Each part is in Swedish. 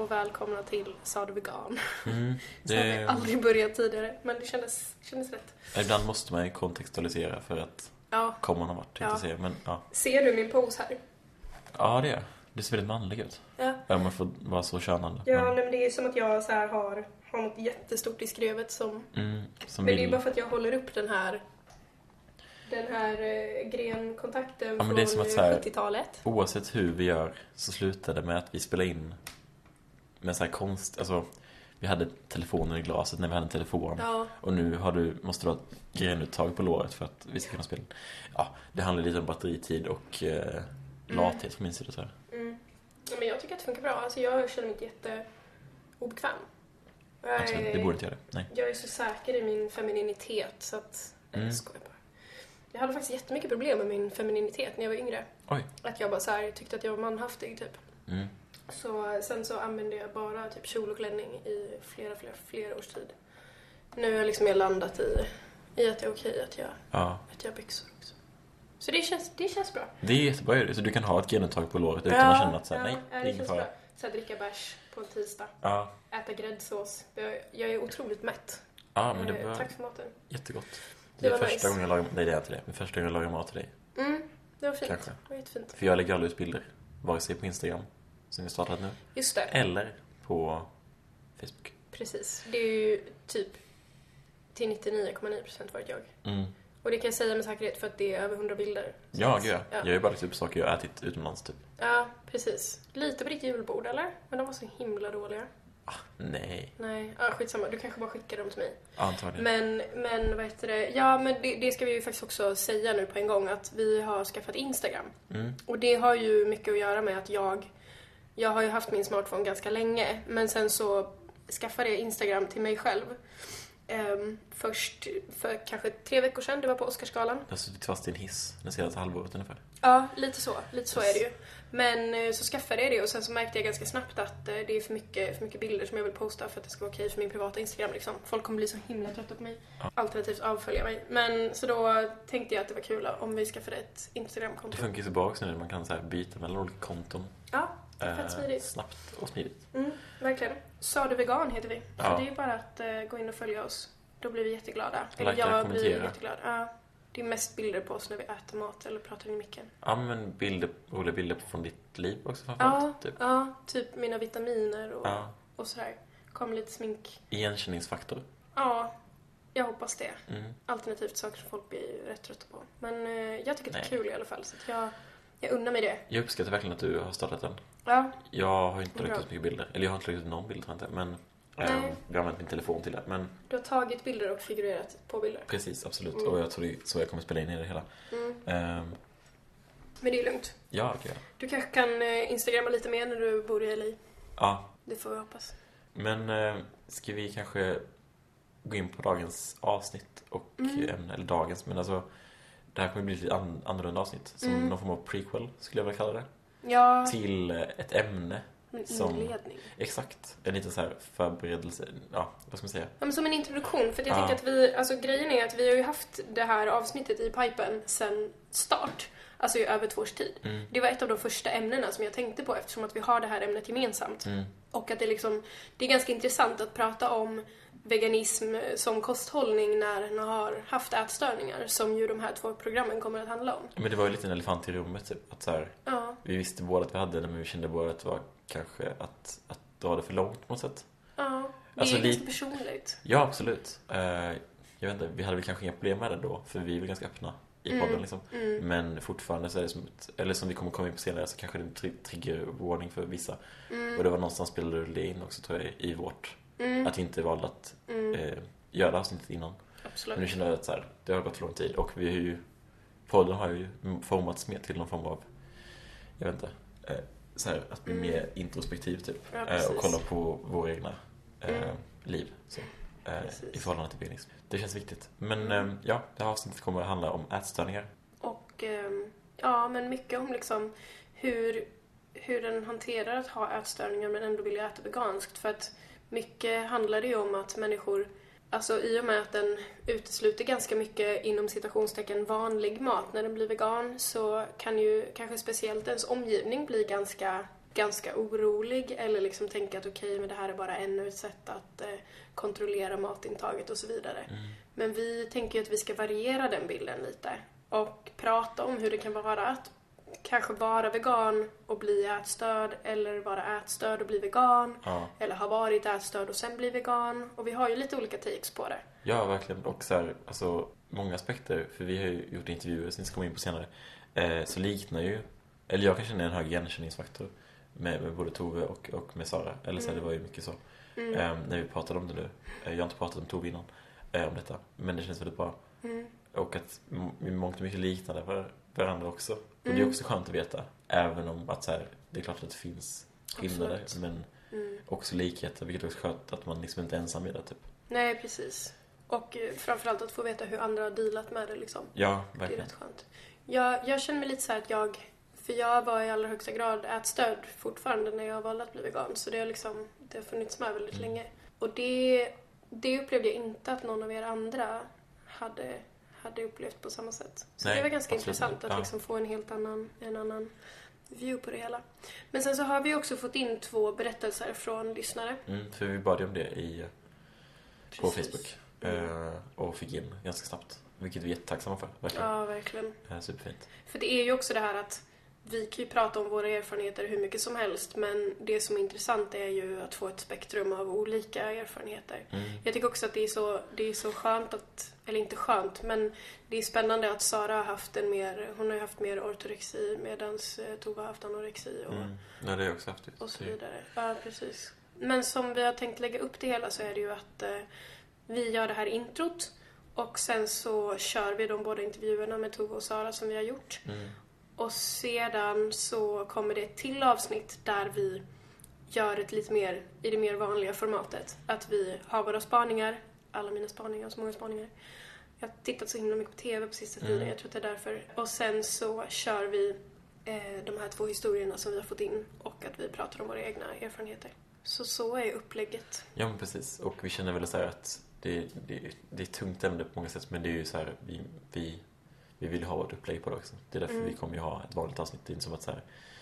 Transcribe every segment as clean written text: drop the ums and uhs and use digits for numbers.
och välkomna till Sa du vegan. Det... Så har vi aldrig börjat tidigare, men det kändes rätt. Ibland måste man ju kontextualisera för att komma någon vart. Men, Ser du min pose här? Ja, det är. Det ser väldigt manlig ut. Ja. Om man får vara så könande. Ja, men det är som att jag så här har något jättestort i skrevet som men det är bara för att jag håller upp den här grenkontakten från 70-talet. Oavsett hur vi gör så slutar det med att vi spelar in med så här konst. Alltså, vi hade telefonen i glaset när vi hade en telefon. Ja. Och nu måste du ha ett grenuttag på låret för att vi ska kunna spela in. Ja, det handlar lite om batteritid och lathet från min sida. Så här. Ja, men jag tycker att det funkar bra. Alltså, jag känner mig inte jätteobekväm. Absolut, det borde inte göra det. Nej. Jag är så säker i min femininitet så att... Jag skojar bara. Jag hade faktiskt jättemycket problem med min femininitet när jag var yngre. Oj. Att jag bara så här, tyckte att jag var manhaftig typ. Så sen så använde jag bara typ kjol och klänning i flera års tid. Nu har jag liksom landat i att det är okej att jag byxor också. Så det känns bra. Det är jättebra. Så du kan ha ett genuttag på låret utan att känna att nej, det är ingen fara. Så dricka bärs på en tisdag. Ja. Äta gräddsås. Jag är otroligt mätt. Ja, men det var tack för maten. Jättegott. Det är första gången jag lagar mat till dig. Det var fint. Kanske. Det var jättefint. För jag lägger aldrig ut bilder. Vare sig på Instagram, som vi startat nu. Just det. Eller på Facebook. Precis. Det är ju typ till 99,9% varit jag. Och det kan jag säga med säkerhet för att det är över 100 bilder. Ja, gud. Jag har ju bara typ saker jag ätit utomlands typ. Ja, precis. Lite på ditt julbord, eller? Men de var så himla dåliga. Nej. Skitsamma. Du kanske bara skickar dem till mig. Antagligen. Men vad heter det? Ja, men det ska vi ju faktiskt också säga nu på en gång att vi har skaffat Instagram. Och det har ju mycket att göra med att jag har ju haft min smartphone ganska länge. Men sen så skaffade jag Instagram till mig själv. Först för kanske 3 veckor sedan. Det var på Oscarsgalan. Jag har suttit fast i en hiss den senaste halvåret ungefär. Ja, lite så är det ju. Men så skaffade jag det och sen så märkte jag ganska snabbt att det är för mycket bilder som jag vill posta för att det ska vara okej för min privata Instagram liksom. Folk kommer bli så himla trötta på mig. Alternativt avfölja mig. Men så då tänkte jag att det var kul om vi skaffade ett Instagram-konto. Det funkar ju så bra också nu. Man kan så här byta mellan olika konton. Ja, det är fett smidigt. Snabbt och smidigt. Verkligen. Sa du vegan heter vi. Så det är ju bara att gå in och följa oss. Då blir vi jätteglada. Eller jag blir jätteglad. Ja. Det är mest bilder på oss när vi äter mat eller pratar i micken. Ja, men roliga bilder från ditt liv också framförallt. Typ mina vitaminer och sådär. Kom lite smink. Igenkänningsfaktor. Ja, jag hoppas det. Alternativt saker som folk blir rätt trötta på. Men jag tycker det är kul i alla fall. Så att jag undrar mig det. Jag uppskattar verkligen att du har startat den. Ja. Jag har inte lagt ut mycket bilder. Eller jag har inte lagt ut någon bild, tror jag inte. Men jag har använt min telefon till det. Men du har tagit bilder och figurerat på bilder. Precis, absolut. Och jag tror det är så jag kommer spela in i det hela. Men det är lugnt. Ja, okej. Du kanske kan Instagramma lite mer när du bor i LA. Ja. Det får vi hoppas. Men ska vi kanske gå in på dagens avsnitt och ämne, eller dagens, men alltså det här kommer bli ett lite annorlunda avsnitt. Som någon form av prequel, skulle jag vilja kalla det. Ja. Till ett ämne. En inledning. Exakt. En liten så här förberedelse. Ja, vad ska man säga? Ja, men som en introduktion. För jag tänker att grejen är att vi har ju haft det här avsnittet i pipen sedan start. Alltså i över 2 års tid. Det var ett av de första ämnena som jag tänkte på eftersom att vi har det här ämnet gemensamt. Och att det är ganska intressant att prata om veganism som kosthållning när man har haft ätstörningar som ju de här 2 programmen kommer att handla om. Men det var ju lite en elefant i rummet typ. Att så här, vi visste båda att vi hade det, men vi kände båda att det var kanske att dra det för långt på något sätt. Ja, det är ganska personligt. Ja, absolut. Jag vet inte, vi hade väl kanske inga problem med det då, för vi är väl ganska öppna i podden liksom. Men fortfarande så är det eller som vi kommer komma in på senare, så kanske det är en triggervarning för vissa. Och det var någonstans spelade det in också, tror jag, i vårt att vi inte valde att göra avsnittet innan. Absolut. Men nu känner jag att så här, det har gått för lång tid och podden har ju formats mer till någon form av, jag vet inte, så här, att bli mer introspektiv typ. Och kolla på våra egna liv så, i förhållande till veganism. Det känns viktigt. Men det här avsnittet kommer att handla om ätstörningar. Och men mycket om liksom hur den hanterar att ha ätstörningar men ändå vill äta veganskt. För att mycket handlar det ju om att människor, alltså i och med att den utesluter ganska mycket inom citationstecken vanlig mat när den blir vegan, så kan ju kanske speciellt ens omgivning bli ganska ganska orolig eller liksom tänka att okej, men det här är bara ännu ett sätt att kontrollera matintaget och så vidare. Men vi tänker ju att vi ska variera den bilden lite och prata om hur det kan vara att kanske vara vegan och bli ätstörd, eller vara ätstörd och bli vegan, eller ha varit ätstörd och sen bli vegan. Och vi har ju lite olika takes på det. Ja, verkligen. Och så här, alltså, många aspekter, för vi har ju gjort intervjuer som vi ska komma in på senare, så liknar ju, eller jag kan känna en hög igenkänningsfaktor med både Tove och med Sara. Eller så här, det var ju mycket så. När vi pratade om det nu. Jag har inte pratat om Tove innan om detta, men det känns väldigt bra. Och att vi mångt och mycket liknade varandra också. Och det är också skönt att veta, även om att så här, det är klart att det finns skillnader, men också likheter, vilket är också skönt att man liksom inte är ensam med det typ. Nej, precis. Och framförallt att få veta hur andra har dealat med det liksom. Ja, verkligen. Det är rätt skönt. Jag känner mig lite så här att jag var i allra högsta grad ätstörd fortfarande när jag valde att bli vegan. Så det har funnits med väldigt länge. Och det upplevde jag inte att någon av er andra hade upplevt på samma sätt. Så det var ganska intressant att liksom få en annan view på det hela. Men sen så har vi också fått in 2 berättelser från lyssnare. För vi bad ju om det på Facebook. Och fick in ganska snabbt. Vilket vi är jättetacksamma för. Verkligen. Ja, verkligen. Superfint. För det är ju också det här att vi kan ju prata om våra erfarenheter hur mycket som helst, men det som är intressant är ju att få ett spektrum av olika erfarenheter. Jag tycker också att det är så skönt att, eller inte skönt, men det är spännande att Sara har haft hon har ju haft mer ortorexi medan Tova har haft anorexi och, ja, det har jag också haft. Och så vidare. Ja, precis. Men som vi har tänkt lägga upp det hela så är det ju att vi gör det här introt och sen så kör vi de båda intervjuerna med Tova och Sara som vi har gjort. Och sedan så kommer det ett till avsnitt där vi gör ett lite mer i det mer vanliga formatet. Att vi har våra spaningar, alla mina spaningar, så många spaningar. Jag har tittat så himla mycket på TV på sista tiden, jag tror att det är därför. Och sen så kör vi de här 2 historierna som vi har fått in och att vi pratar om våra egna erfarenheter. Så är upplägget. Ja, men precis. Och vi känner väl så här att det är ett tungt ämne på många sätt, men det är ju så här, vi vill ha ett upplägg på det också. Det är därför vi kommer ju ha ett vanligt avsnitt. Det är inte som att så här,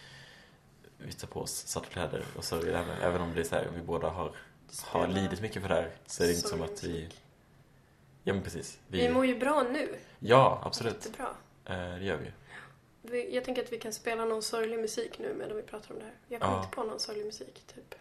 vi tar på oss sattkläder och så är det här, även om det är så här, vi båda har lidit mycket för det här, så är det inte som att vi... Ja, men precis. Vi mår ju bra nu. Ja, absolut. Jättebra. Det gör vi ju. Jag tänker att vi kan spela någon sorglig musik nu medan vi pratar om det här. Jag kommer inte på någon sorglig musik, typ.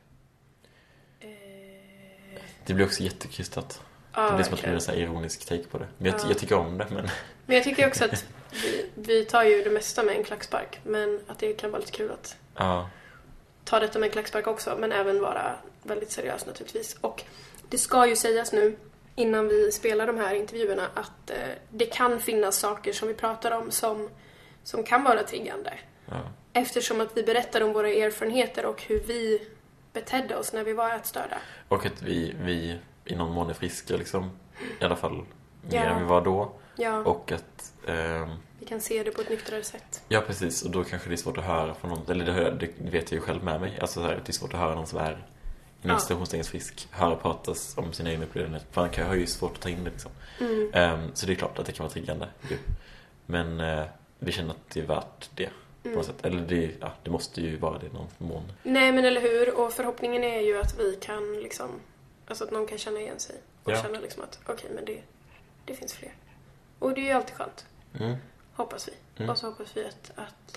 Det blir också jättekrystat. Det blir som att det blir en så här ironisk take på det. Men jag tycker om det, men jag tycker också att vi tar ju det mesta med en klackspark. Men att det kan vara lite kul att ta detta med en klackspark också. Men även vara väldigt seriös naturligtvis. Och det ska ju sägas nu innan vi spelar de här intervjuerna att det kan finnas saker som vi pratar om som kan vara triggande. Eftersom att vi berättar om våra erfarenheter och hur vi betedde oss när vi var ätstörda. Och att vi i någon mån är friska liksom. I alla fall mer än vi var då. Ja. Och att vi kan se det på ett nyktrare sätt. Ja, precis. Och då kanske det är svårt att höra från någon. Eller det vet jag ju själv med mig. Alltså så här, det är svårt att höra någon som är inom situationstecken frisk. Höra pratas om sina egna upplevelser. För man kan ha ju svårt att ta in det liksom. Så det är klart att det kan vara triggande. Men vi känner att det är värt det. På något sätt. Eller det måste ju vara det i någon mån. Nej, men eller hur? Och förhoppningen är ju att vi kan liksom, alltså att någon kan känna igen sig. Och känna liksom att okej, men det finns fler. Och det är ju alltid skönt. Hoppas vi. Och så hoppas vi att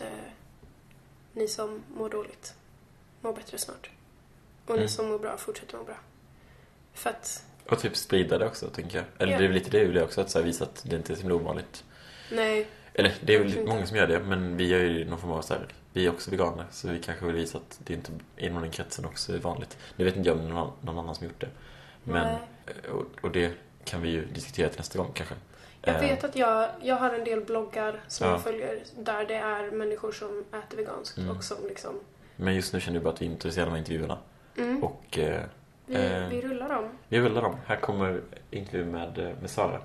ni som mår dåligt mår bättre snart. Och ni som mår bra fortsätter må bra. För att... Och typ sprida det också, tänker jag. Eller det är lite det också, att så här, visa att det inte är så ovanligt. Nej. Eller det är väl många som gör det, men vi gör ju någon form av så här, vi är också veganer, så vi kanske vill visa att det inte inom den kretsen också är vanligt. Det vet inte jag om någon annan som gjort det. Men, och det kan vi ju diskutera till nästa gång kanske. Jag vet att jag har en del bloggar som jag följer där det är människor som äter veganskt och som liksom... Men just nu känner du bara att vi är intresserade av intervjuerna. Och vi rullar dem. Vi rullar dem. Här kommer intervju med Sara.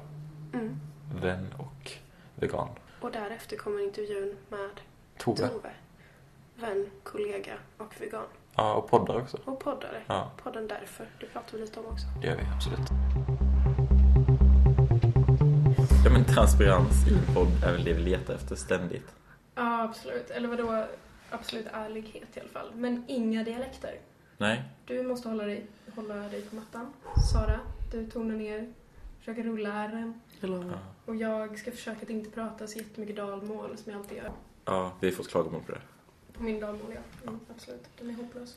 Vän och vegan. Och därefter kommer intervjun med Tove. Vän, kollega och vegan. Ja, och poddar också. Och poddare. Ja. Podden därför. Det pratar vi lite om också. Det gör vi, absolut. Ja, men transparens i en podd är väl det vi letar efter ständigt. Ja, absolut. Eller vadå? absolut ärlighet i alla fall. Men inga dialekter. Nej. Du måste hålla dig på mattan. Sara, du tonar ner. Försöker rulla ärren. Och jag ska försöka att inte prata så jättemycket dalmål som jag alltid gör. Ja, vi får klagomål på det. På min dalmål, ja. Absolut. Den är hopplös.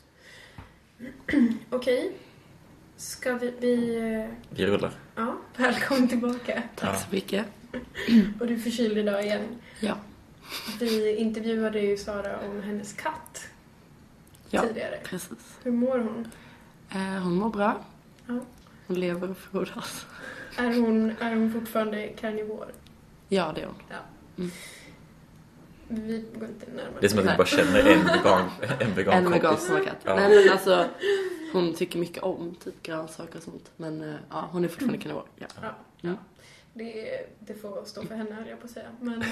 Okej. Ska vi... Vi rullar. Ja, välkommen tillbaka. Tack så mycket. Och du är förkyld idag igen. Ja. Vi intervjuade ju Sara om hennes katt tidigare. Precis. Hur mår hon? Hon mår bra. Ja. Hon lever och frodas. Är hon fortfarande karnivor? Ja, det är hon. Ja. Mm. Vi går inte närmare. Det är som att vi bara känner en vegan En vegan kompis. som har katt. Ja. Nej, men alltså, hon tycker mycket om typ grönsaker och sånt. Men ja, hon är fortfarande karnivor. Ja. Ja. Det får stå för henne, höll jag på att säga. Men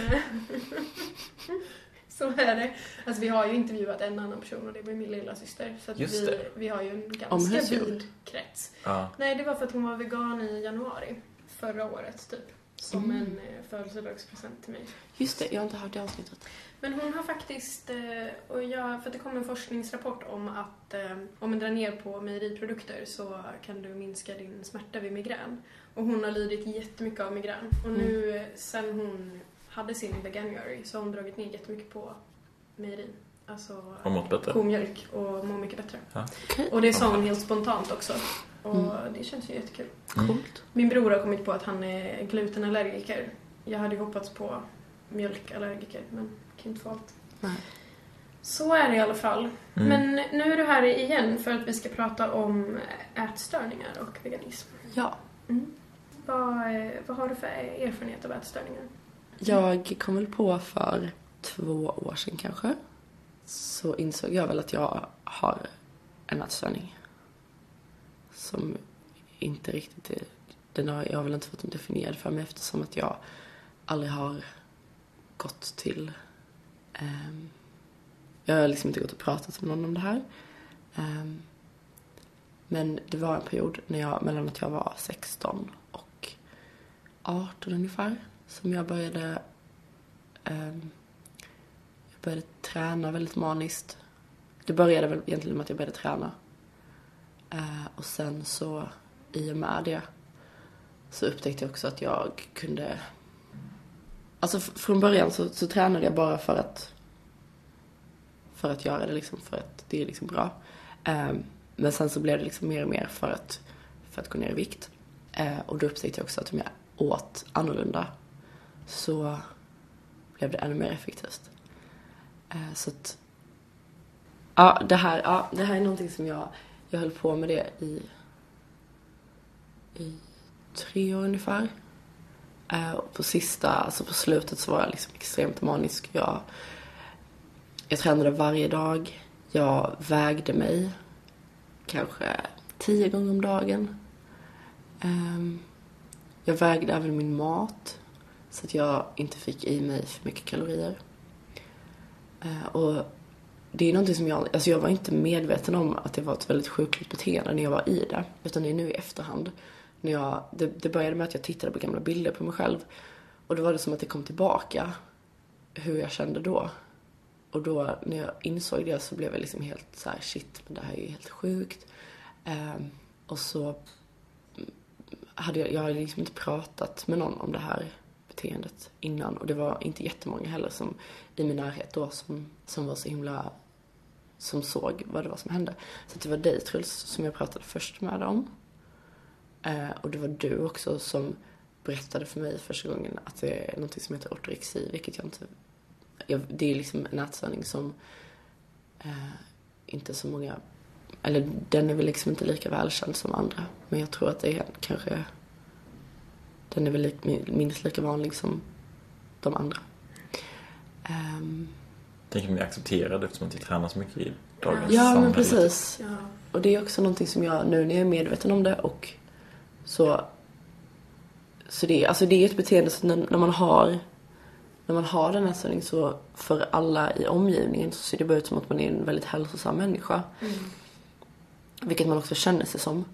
så är det. Alltså vi har ju intervjuat en annan person och det var min lilla syster. Så att vi har ju en ganska vid krets. Ja. Nej, det var för att hon var vegan i januari förra året typ. Som en födelsedagspresent till mig. Just det, jag har inte hört det avsnittet. Men hon har faktiskt, för att det kom en forskningsrapport om att om man drar ner på mejeriprodukter så kan du minska din smärta vid migrän. Och hon har lidit jättemycket av migrän. Och nu, sen hon hade sin veganuary så har hon dragit ner jättemycket på mejerin. Alltså komjölk och mår mycket bättre. Ja. Okay. Och det sa hon helt spontant också. Och det känns ju jättekul. Coolt. Min bror har kommit på att han är glutenallergiker. Jag hade ju hoppats på mjölkallergiker, men kan inte få allt. Nej. Så är det i alla fall. Men nu är du här igen för att vi ska prata om ätstörningar och veganism. Ja. Vad har du för erfarenhet av ätstörningar? Jag kom väl på för 2 år sedan kanske. Så insåg jag väl att jag har en ätstörning. Som inte riktigt är... Jag har väl inte fått den definierad för mig eftersom att jag aldrig har gått till... jag har liksom inte gått och pratat med någon om det här. Men det var en period mellan att jag var 16 och 18 ungefär som jag började träna väldigt maniskt. Det började väl egentligen med att jag började träna. Och sen så i och med det så upptäckte jag också att jag kunde... Alltså från början så tränade jag bara för att göra det liksom, för att det är liksom bra. Men sen så blev det liksom mer och mer för att gå ner i vikt. Och då upptäckte jag också att om jag åt annorlunda så blev det ännu mer effektivt. Så att det här är någonting som jag höll på med det i 3 år ungefär. Och på slutet så var jag liksom extremt manisk. Jag tränade varje dag. Jag vägde mig kanske 10 gånger om dagen. Jag vägde även min mat så att jag inte fick i mig för mycket kalorier. Och det är någonting som jag var inte medveten om att det var ett väldigt sjukligt beteende när jag var i det. Utan det är nu i efterhand. Det började med att jag tittade på gamla bilder på mig själv. Och då var det som att det kom tillbaka hur jag kände då. Och då när jag insåg det så blev jag liksom helt så här: shit, men det här är ju helt sjukt. Och så hade jag liksom inte pratat med någon om det här beteendet innan. Och det var inte jättemånga heller som i min närhet då som var så himla... som såg vad det var som hände. Så det var dig, Truls, som jag pratade först med om. Och det var du också som berättade för mig första gången att det är något som heter ortorexi, vilket jag inte... det är liksom en ätstörning som inte så många... Eller den är väl liksom inte lika välkänd som andra. Men jag tror att det är kanske... Den är väl minst lika vanlig som de andra. Tänker man är accepterad eftersom att vi tränar så mycket i dagens ja, samhälle. Men precis. Ja. Och det är också någonting som jag, nu när jag är medveten om det och så det är ett beteende som när man har den här ställningen så för alla i omgivningen så ser det bara ut som att man är en väldigt hälsosam människa. Vilket man också känner sig som.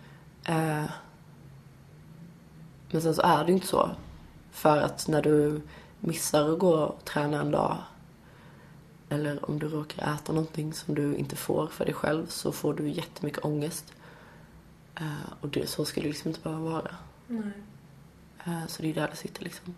Men sen så är det inte så. För att när du missar att gå och träna en dag eller om du råkar äta någonting som du inte får för dig själv, så får du jättemycket ångest. Och så skulle det liksom inte behöva vara. Nej. Så det är där det sitter liksom.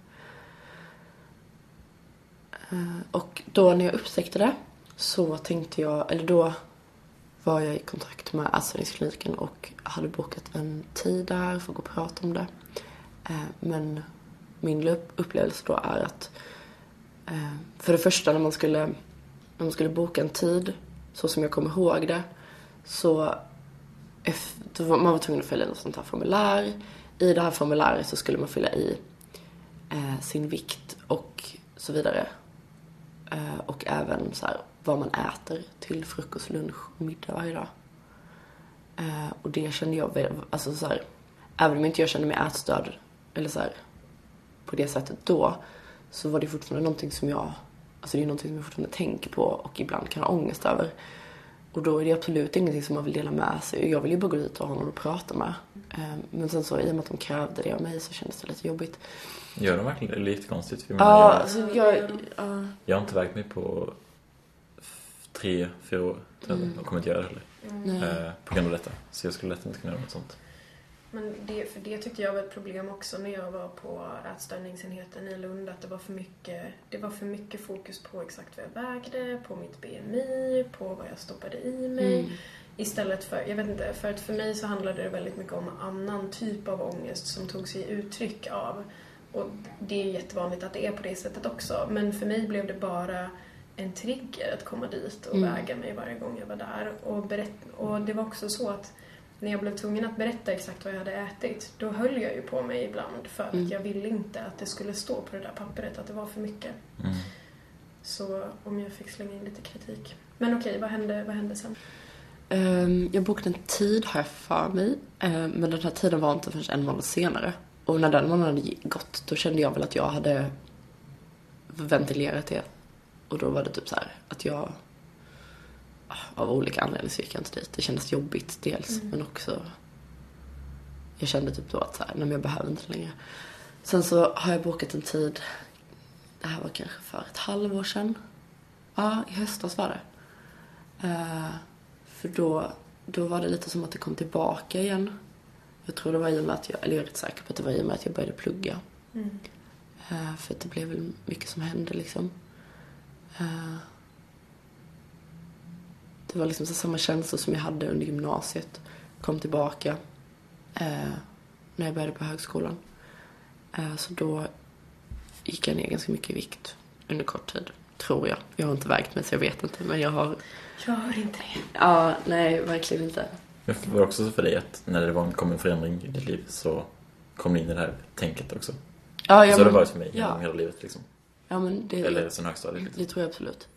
Och då när jag upptäckte det så tänkte jag, eller då var jag i kontakt med ätstörningskliniken och hade bokat en tid där för att gå och prata om det. Men min upplevelse då är att för det första när man skulle boka en tid, så som jag kommer ihåg det, så man var tvungen att fylla i något sånt här formulär. I det här formuläret så skulle man fylla i sin vikt och så vidare. Och även så här, vad man äter till frukost, lunch och middag varje dag. Och det kände jag, alltså så här, även om inte jag kände mig ätstörd eller så här, på det sättet då, så var det fortfarande någonting som jag fortfarande tänker på och ibland kan ha ångest över. Och då är det absolut ingenting som man vill dela med sig. Jag vill ju bara gå dit och ha någon att prata med. Men sen så, i och med att de krävde det av mig, så kändes det lite jobbigt. Gör de verkligen det? Lite konstigt. Jag har inte vägt mig på 3-4 år. Jag kommer inte göra det heller. På grund av detta. Så jag skulle lätt inte kunna göra något sånt. Men det tyckte jag var ett problem också när jag var på ätstörningsenheten i Lund, att det var för mycket fokus på exakt vad jag vägde, på mitt BMI, på vad jag stoppade i mig. Istället för, jag vet inte, för att för mig så handlade det väldigt mycket om annan typ av ångest som tog sig uttryck av, och det är jättevanligt att det är på det sättet också, men för mig blev det bara en trigger att komma dit och väga mig varje gång jag var där och det var också så att när jag blev tvungen att berätta exakt vad jag hade ätit, då höll jag ju på mig ibland för att jag ville inte att det skulle stå på det där pappret att det var för mycket. Så om jag fick slänga in lite kritik. Men okej, vad hände sen? Jag bokade en tid här för mig, men den här tiden var inte förrän en månad senare. Och när den månaden hade gått, då kände jag väl att jag hade ventilerat det. Och då var det typ så här att jag av olika anledningar så gick jag inte dit. Det kändes jobbigt dels, men också jag kände typ då att så här, nej, men jag behöver inte längre. Sen så har jag bokat en tid, det här var kanske för ett halvår sedan. Ja, i höstas var det. För då var det lite som att det kom tillbaka igen. Jag tror det var i och med att jag är rätt säker på att det var i och med att jag började plugga. För att det blev väl mycket som hände liksom. Det var liksom så samma känslor som jag hade under gymnasiet kom tillbaka när jag började på högskolan. Så då gick jag ner ganska mycket i vikt under kort tid, tror jag. Jag har inte vägt mig så jag vet inte, men jag har... Jag hör inte det. Ja, nej, verkligen inte. Men var det också så för dig att när det kom en förändring i ditt liv så kom det in i det här tänket också? Ja, så har det varit för mig genom hela livet liksom. Ja, men det... Eller sen högstadiet liksom. Det tror jag absolut.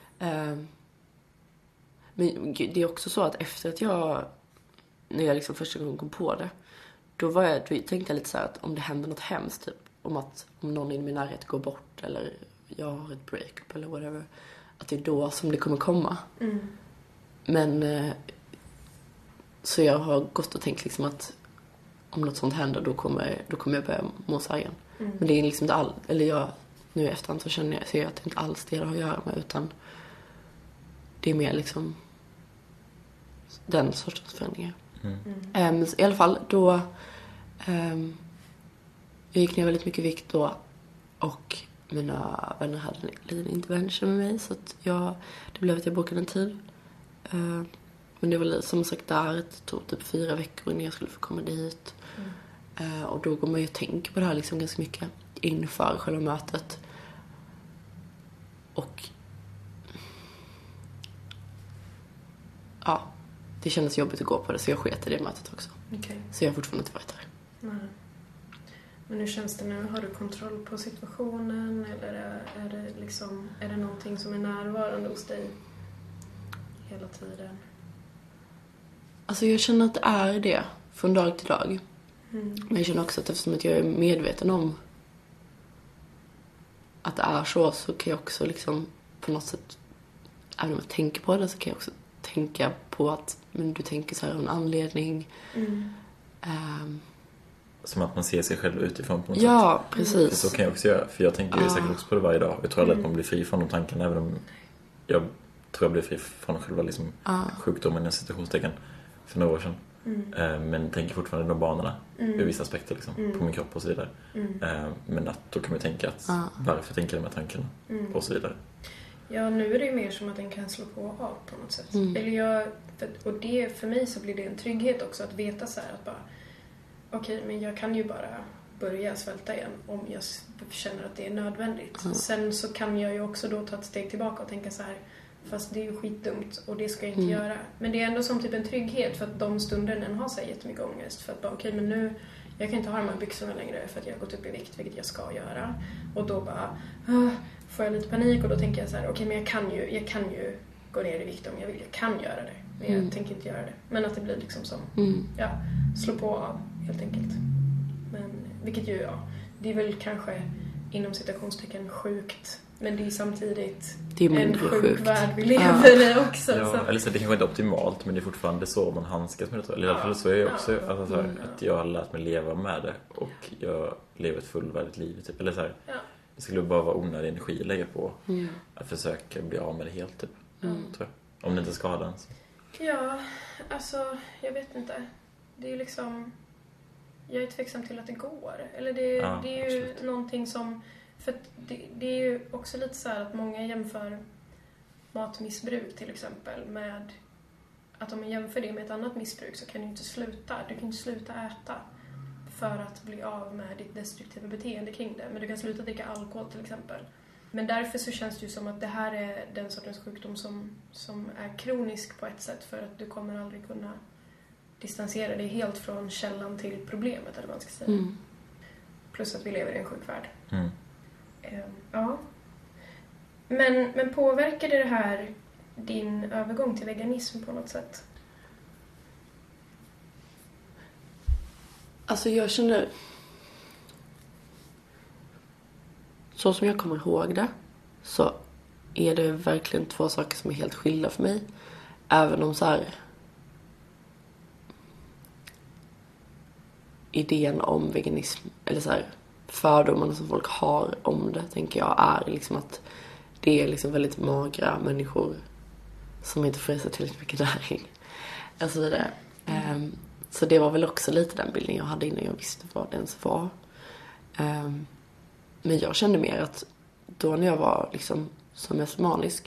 Men det är också så att efter att när jag liksom första gången kom på det, då tänkte jag lite så här att om det händer något hemskt, typ om någon i min närhet går bort eller jag har ett breakup eller whatever, att det är då som det kommer komma. Men så jag har gått och tänkt liksom att om något sånt händer då kommer jag börja må så här igen. Men det är liksom inte nu i efterhand så ser jag att det inte alls det har att göra med, utan det är mer liksom den sortens förändringar. Men i alla fall då jag gick ner väldigt mycket vikt då, och mina vänner hade en liten intervention med mig, så att det blev att jag bokade en tid. Men det var som sagt där, det tog typ 4 veckor innan jag skulle få komma dit. Och då går man ju och tänker på det här liksom ganska mycket inför själva mötet. Och ja, det kändes jobbigt att gå på det, så jag sket i det mötet också. Okay. Så jag har fortfarande inte varit där. Nej. Men hur känns det nu? Har du kontroll på situationen, eller är det någonting som är närvarande hos dig hela tiden? Alltså jag känner att det är det från dag till dag. Men jag känner också att eftersom att jag är medveten om att det är så kan jag också liksom på något sätt, även om jag tänker på det, så kan jag också tänka på att men du tänker så här av en anledning. Som att man ser sig själv utifrån på något sätt. Ja, precis. För så kan jag också göra. För jag tänker ju säkert också på det varje dag. Jag tror aldrig att man blir fri från de tankarna, även om jag tror jag blev fri från själva liksom sjukdomen i situationstecken för några år sedan. Men tänker fortfarande de banorna ur vissa aspekter liksom, på min kropp och så vidare. Men att då kan man tänka att varför tänker jag de här tankarna och så vidare. Ja, nu är det ju mer som att den kan slå på och av på något sätt. Eller och det, för mig så blir det en trygghet också att veta så här att bara okej, men jag kan ju bara börja svälta igen om jag känner att det är nödvändigt. Sen så kan jag ju också då ta ett steg tillbaka och tänka så här, fast det är ju skitdumt och det ska jag inte göra. Men det är ändå som typ en trygghet för att de stunder den har så här jättemycket ångest. För att bara okej, men nu, jag kan inte ha de här byxorna längre för att jag har gått upp i vikt, vilket jag ska göra. Och då bara får jag lite panik och då tänker jag så här, okej, men jag kan ju gå ner i vikt om jag vill. Jag kan göra det, men jag tänker inte göra det. Men att det blir liksom som, slå på av helt enkelt. Men, vilket ju, det är väl kanske inom citationstecken sjukt. Men det är samtidigt en sjuk värld vi lever i också. Ja, eller så det kanske inte är optimalt, men det är fortfarande så man handskas med det. Eller i alla fall så är jag också att jag har lärt mig leva med det. Och jag lever ett fullvärdigt liv. Typ. Eller så här, det skulle bara vara onödig energi att lägga på att försöka bli av med det helt. Typ, tror jag. Om det inte skadar ens. Ja, alltså jag vet inte. Det är liksom... Jag är tveksam till att det går. Eller det är ju absolut. Någonting som... För det är ju också lite så här att många jämför matmissbruk till exempel med att om man jämför det med ett annat missbruk så kan du inte sluta. Du kan inte sluta äta för att bli av med ditt destruktiva beteende kring det. Men du kan sluta dricka alkohol till exempel. Men därför så känns det ju som att det här är den sortens sjukdom som är kronisk på ett sätt för att du kommer aldrig kunna distansera dig helt från källan till problemet eller vad man ska säga. Plus att vi lever i en sjuk värld. Ja. Men påverkade det här din övergång till veganism på något sätt? Alltså jag känner... Så som jag kommer ihåg det så är det verkligen två saker som är helt skilda för mig. Även om så här... idén om veganism eller så här fördomarna som folk har om det tänker jag är liksom att det är liksom väldigt magra människor som inte får i sig tillräckligt mycket näring och så vidare. Så det var väl också lite den bilden jag hade innan jag visste vad det ens var. Men jag kände mer att då när jag var liksom som mest manisk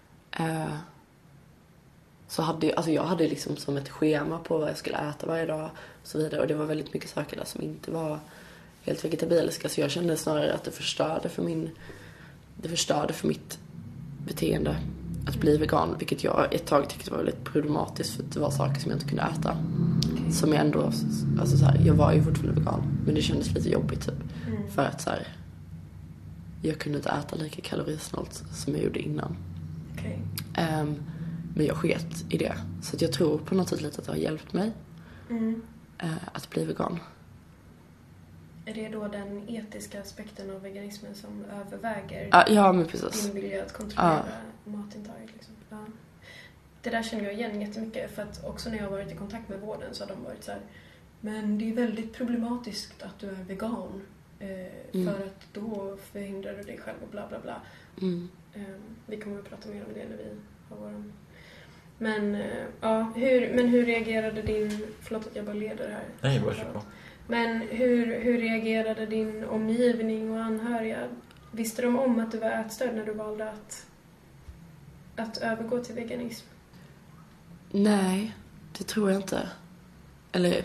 så jag hade liksom som ett schema på vad jag skulle äta varje dag och så vidare. Och det var väldigt mycket saker där som inte var helt vegetabiliska. Så jag kände snarare att det förstörde för mitt beteende att bli vegan. Vilket jag ett tag tyckte var väldigt problematiskt för att det var saker som jag inte kunde äta. Okay. Som jag ändå, alltså så här, jag var ju fortfarande vegan. Men det kändes lite jobbigt typ. För att så här, jag kunde inte äta lika kalorisnålt som jag gjorde innan. Okay. Men jag sket i det. Så att jag tror på något sätt lite att det har hjälpt mig att bli vegan. Är det då den etiska aspekten av veganismen som överväger ja, men precis. din vilja att kontrollera matintaget? Liksom? Ja. Det där känner jag igen jättemycket. För att också när jag har varit i kontakt med vården så har de varit så här: men det är väldigt problematiskt att du är vegan. För att då förhindrar du dig själv och bla bla bla. Vi kommer att prata mer om det när vi har våran... Men hur reagerade din... Förlåt att jag bara leder här. Nej, bara kör på. Men hur reagerade din omgivning och anhöriga? Visste de om att du var ätstörd när du valde att övergå till veganism? Nej, det tror jag inte. Eller...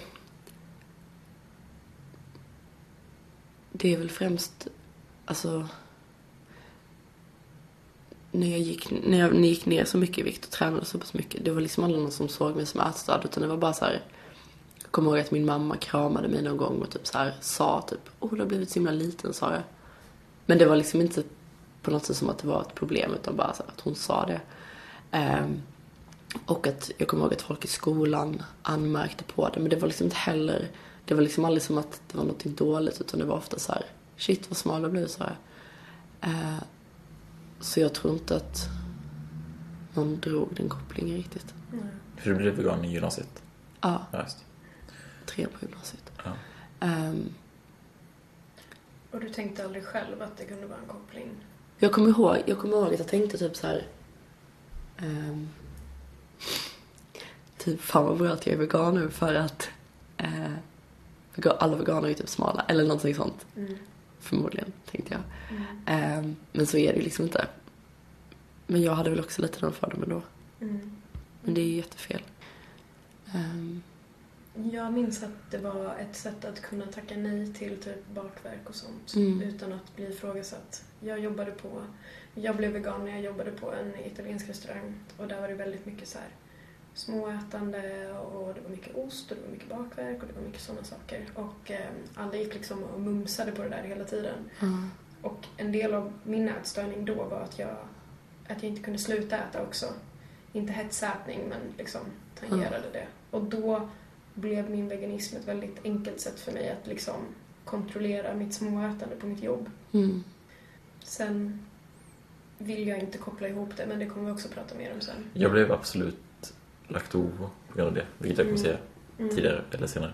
Det är väl främst... Alltså... När jag gick ner så mycket i vikt och tränade så pass mycket. Det var liksom aldrig någon som såg mig som ätstörd. Utan det var bara så här... Jag kommer ihåg att min mamma kramade mig någon gång och typ så här sa typ... du har blivit så himla liten, sa jag. Men det var liksom inte på något sätt som att det var ett problem. Utan bara så att hon sa det. Och att jag kommer ihåg att folk i skolan anmärkte på det. Men det var liksom inte heller... Det var liksom aldrig som att det var något dåligt. Utan det var ofta så här... Shit, vad smal jag blev, sa jag. Så jag tror inte att någon drog den kopplingen riktigt. För du blev vegan i gymnasiet? Ja. Just. 3 på gymnasiet. Ja. Och du tänkte aldrig själv att det kunde vara en koppling? Jag kommer ihåg att jag tänkte typ så här... Typ, fan vad bra att jag är vegan nu för att alla veganer är typ smala. Eller någonting sånt. Förmodligen, tänkte jag. Men så är det ju liksom inte. Men jag hade väl också lite den fördomen då. Men det är ju jättefel. Jag minns att det var ett sätt att kunna tacka nej till typ bakverk och sånt. Utan att bli ifrågasatt. Jag blev vegan när jag jobbade på en italiensk restaurang. Och där var det väldigt mycket så här småätande och det var mycket ost och det var mycket bakverk och det var mycket sådana saker. Och alla gick liksom och mumsade på det där hela tiden. Och en del av min ätstörning då var att jag inte kunde sluta äta också. Inte hetsätning, men liksom tangerade det. Och då blev min veganism ett väldigt enkelt sätt för mig att liksom kontrollera mitt småätande på mitt jobb. Sen vill jag inte koppla ihop det, men det kommer vi också prata mer om sen. Jag blev absolut laktovo på grund av det, vilket jag kommer säga tidigare eller senare.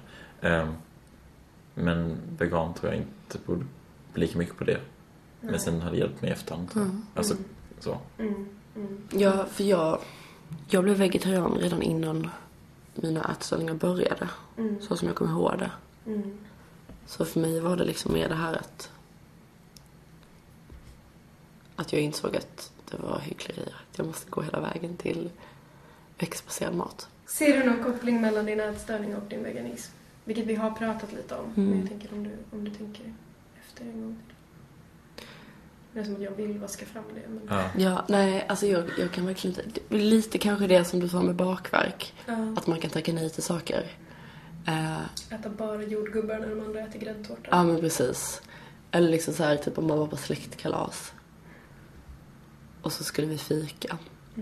Men vegan tror jag inte borde bli lika mycket på det. Men sen har det hjälpt mig i efterhand. Alltså, så. Ja, för jag blev vegetarian redan innan mina ätstörningar började. Så som jag kommer ihåg det. Så för mig var det liksom mer det här att jag insåg att det var hyckleri. Att jag måste gå hela vägen till växtbaserad mat. Ser du någon koppling mellan din ätstörning och din veganism? Vilket vi har pratat lite om. Men jag tänker om du tänker efter en gång. Det är som att jag vill vaska fram det. Men... Ja, nej, alltså jag kan verkligen inte... Det är lite kanske det som du sa med bakverk. Att man kan tacka nej till saker. Äta bara jordgubbar när de andra äter gräddtårta. Ja, men precis. Eller liksom så här, typ om man var på släktkalas. Och så skulle vi fika.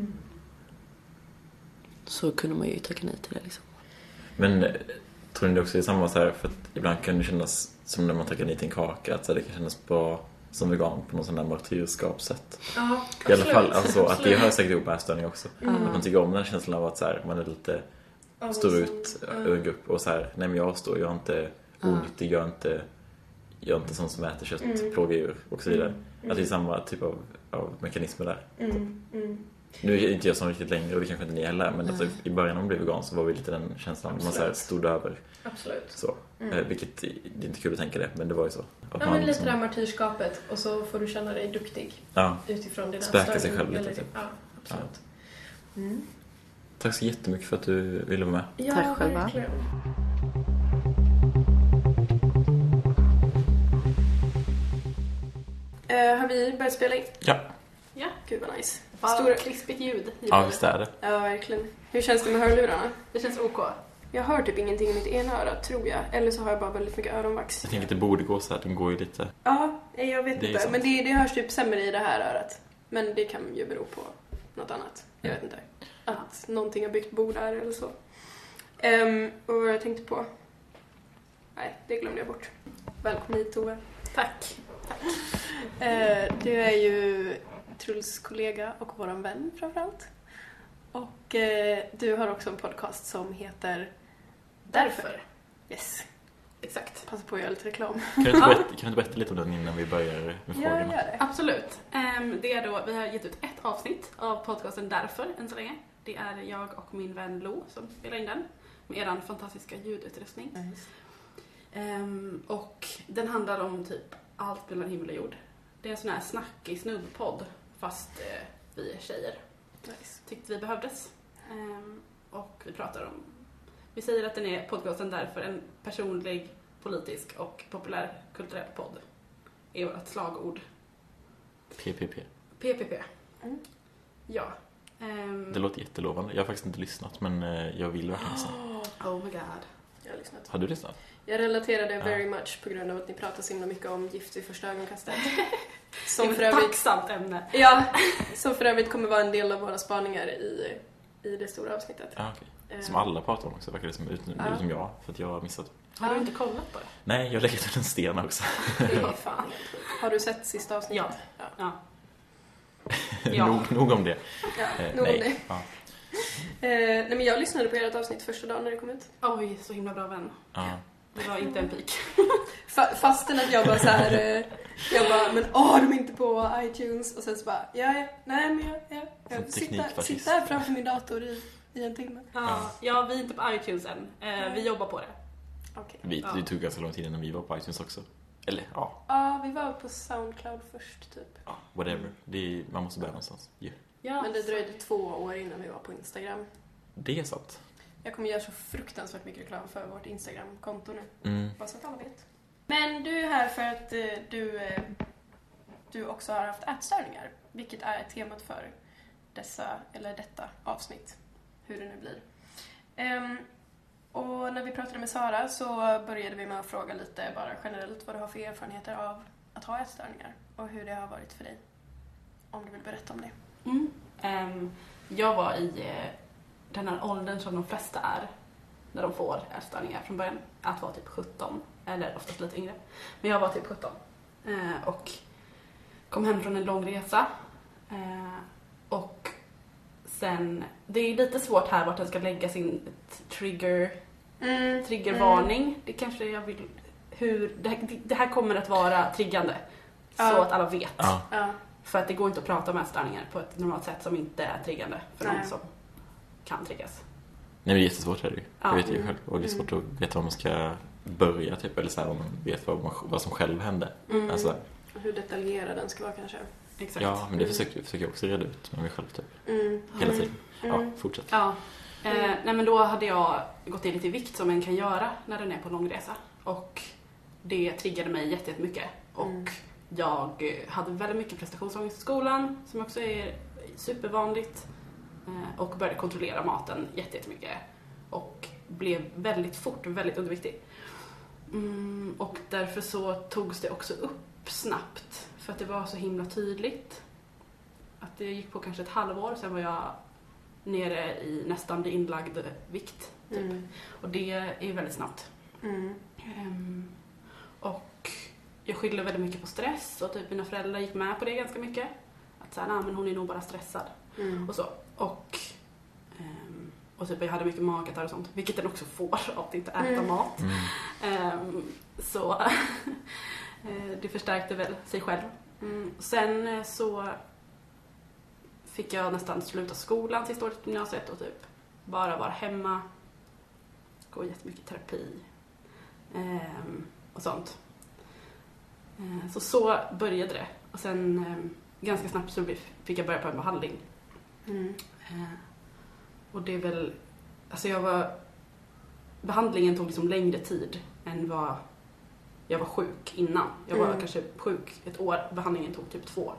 Så kunde man ju tacka nej till det liksom. Men tror ni det också är samma så här, för att ibland kan det kännas som när man tackar nej till en kaka, att så här, det kan kännas bra som vegan på någon sån där martyrskapssätt. Ja, i alla fall, alltså att det hör säkert ihop med ätstörning också. Att man tycker om den känslan av att så här, man är lite står ut ur en grupp och så här, nej men jag är inte onyttig, jag är inte sån som äter kött, plågar djur och så vidare. Att det är samma typ av mekanismer där. Nu är inte jag så riktigt längre och det kanske inte ni heller, men alltså, i början när man blev vegan så var vi lite den känslan. Man så här stod över. Absolut. Så. Vilket det är inte kul att tänka det, men det var ju så. Att men lite liksom... det här martyrskapet och så får du känna dig duktig utifrån dina späka sig själv lite. Typ. Ja, absolut. Tack så jättemycket för att du ville vara med. Ja, tack själva. Verkligen. Har vi börjat spela in? Ja. Ja, gud vad nice. Stora krispigt ljud. Ja, visst är det. Ja, verkligen. Hur känns det med hörlurarna? Det känns OK. Jag hör typ ingenting i mitt ena öra, tror jag. Eller så har jag bara väldigt mycket öronvax. Jag tänker att det borde gå så här. Den går ju lite... Ja, jag vet det inte. Men det hörs typ sämre i det här örat. Men det kan ju bero på något annat. Jag vet inte. Att någonting har byggt bord där eller så. Och vad jag tänkte på... Nej, det glömde jag bort. Välkommen hit, Tove. Tack. Du är ju Truls kollega och våran vän framförallt. Och du har också en podcast som heter Därför. Yes. Exakt. Passa på att göra lite reklam. Kan du berätta lite om den innan vi börjar med frågorna? Ja, absolut. Det är då, vi har gett ut ett avsnitt av podcasten Därför än så länge. Det är jag och min vän Lo som spelar in den med eran fantastiska ljudutrustning. Och den handlar om typ allt mellan himmel och jord. Det är en sån här snackig snubbpodd fast vi är tjejer. Nice. Tyckte vi behövdes. Och vi pratar om... Vi säger att den är podcasten Därför en personlig, politisk och populärkulturell podd. Är vårt slagord. PPP. PPP. Ja. Det låter jättelovande. Jag har faktiskt inte lyssnat, men jag vill verkligen lyssna. Oh my god. Jag har lyssnat. Har du lyssnat? Jag relaterade very much på grund av att ni pratar så himla mycket om gift vid första ögonkastet. Som för övrigt, tacksamt ämne. Ja, som för övrigt kommer vara en del av våra spaningar i det stora avsnittet. Ja, okej. Som alla pratar om också, verkar det som, utom jag, för att jag har missat. Har du inte kollat på det? Nej, jag har lägger till en sten också. Det är fan. Har du sett sista avsnittet? Ja. Nog om det. Ja, nog om det. Ja. Nej, men jag lyssnade på ert avsnitt första dagen när det kom ut. Oj, så himla bra vän. Ja. Det var inte en pik. Fastän att jag bara så här, men de är inte på iTunes och sen så bara, jag sitter här framför min dator i en timme. Ja, vi är inte på iTunes än. Vi jobbar på det. Okay. Det tog ganska lång tid innan vi var på iTunes också. Eller Ja, vi var på SoundCloud först typ. Ja, whatever. Man måste börja någonstans. Yeah. Ja, men det dröjde 2 år innan vi var på Instagram. Det är sant. Jag kommer göra så fruktansvärt mycket reklam för vårt Instagram-konto nu. Bara så att alla vet. Men du är här för att du också har haft ätstörningar. Vilket är temat för detta avsnitt. Hur det nu blir. Och när vi pratade med Sara så började vi med att fråga lite bara generellt vad du har för erfarenheter av att ha ätstörningar. Och hur det har varit för dig. Om du vill berätta om det. Jag var i den här åldern som de flesta är när de får ätstörningar från början. Att vara typ 17, eller oftast lite yngre. Men jag var typ 17 och kom hem från en lång resa. Och sen, det är lite svårt här vart den ska lägga sin triggervarning. Det kanske jag vill, det här kommer att vara triggande. Så att alla vet. För att det går inte att prata om ätstörningar på ett normalt sätt som inte är triggande för någon som kan triggas. Nej, men det är jättesvårt är det ju. Jag vet ju själv. Och det är svårt att veta var man ska börja typ. Eller så här, om man vet vad som själv hände. Alltså, hur detaljerad den ska vara kanske. Exakt. Ja, men det försöker jag också reda ut med mig själv typ. Hela tiden. Ja, fortsätt. Ja. Nej, men då hade jag gått in lite i vikt som en kan göra när den är på långresa. Och det triggade mig jättemycket. Och jag hade väldigt mycket prestationsångest i skolan, som också är supervanligt. Och började kontrollera maten jättemycket. Och blev väldigt fort väldigt underviktig. Och därför så togs det också upp snabbt. För att det var så himla tydligt. Att det gick på kanske ett halvår, sen var jag nere i nästan det inlagd vikt. Typ. Och det är väldigt snabbt. Och jag skyllde väldigt mycket på stress. Och typ mina föräldrar gick med på det ganska mycket. Att säga, men hon är nog bara stressad. Och så. Och typ jag hade mycket magkatarr och sånt. Vilket den också får av att inte äta mat. Så det förstärkte väl sig själv. Sen så fick jag nästan sluta skolan sista året på gymnasiet. Och typ bara vara hemma. Gå jättemycket terapi. Och sånt. Så började det. Och sen ganska snabbt så fick jag börja på en behandling. Och det är väl, alltså behandlingen tog liksom längre tid än vad jag var sjuk innan. Jag var kanske sjuk 1 år, behandlingen tog typ 2 år.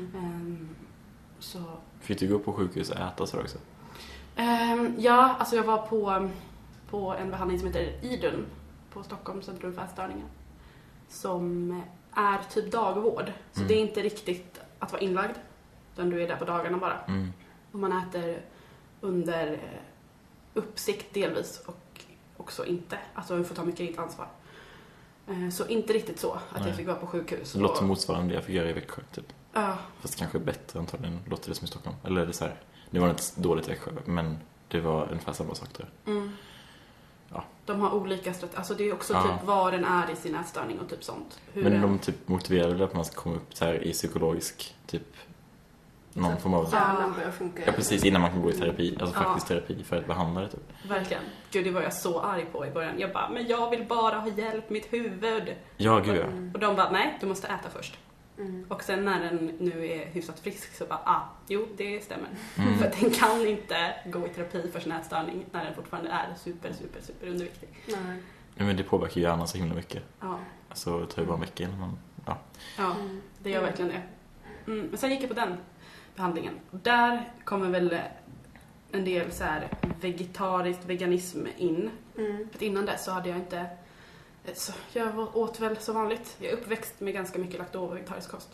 Så. Fick du gå på sjukhus och äta så också? Ja, alltså jag var på en behandling som heter IDUN på Stockholms centrum för ätstörningar. Som är typ dagvård. Så det är inte riktigt att vara inlagd. Utan du är där på dagarna bara. Och man äter under uppsikt delvis och också inte. Alltså du får ta mycket eget ansvar. Så inte riktigt så att jag fick vara på sjukhus. Det låter som motsvarande jag fick göra i Växjö typ. Ja. Fast kanske bättre antagligen låter det som i Stockholm. Eller är det så här, det var inte dåligt i Växjö, men det var ungefär samma sak där. Ja. De har olika alltså det är också typ var den är i sin ätstörning och typ sånt. Men de typ motiverar att man ska komma upp så här i psykologisk typ någon form av hjärnan börjar funka. Ja, precis, innan man kan gå i terapi. Alltså faktiskt terapi för att behandla det typ. Verkligen. Gud, det var jag så arg på i början. Jag bara, men jag vill bara ha hjälp mitt huvud. Ja, gud ja. Och de bara, nej, du måste äta först. Och sen när den nu är hyfsat frisk så bara, jo, det stämmer. För att den kan inte gå i terapi för sin ätstörning när den fortfarande är super underviktig. Nej. Ja, men det påverkar ju hjärnan så himla mycket. Ja. Alltså det tar ju bara en vecka innan man... Ja, det gör verkligen det. Men sen gick jag på den behandlingen. Där kommer väl en del så här veganism in. För att innan det så hade jag inte... Så jag åt väl som vanligt. Jag är uppväxt med ganska mycket laktos- och vegetarisk kost.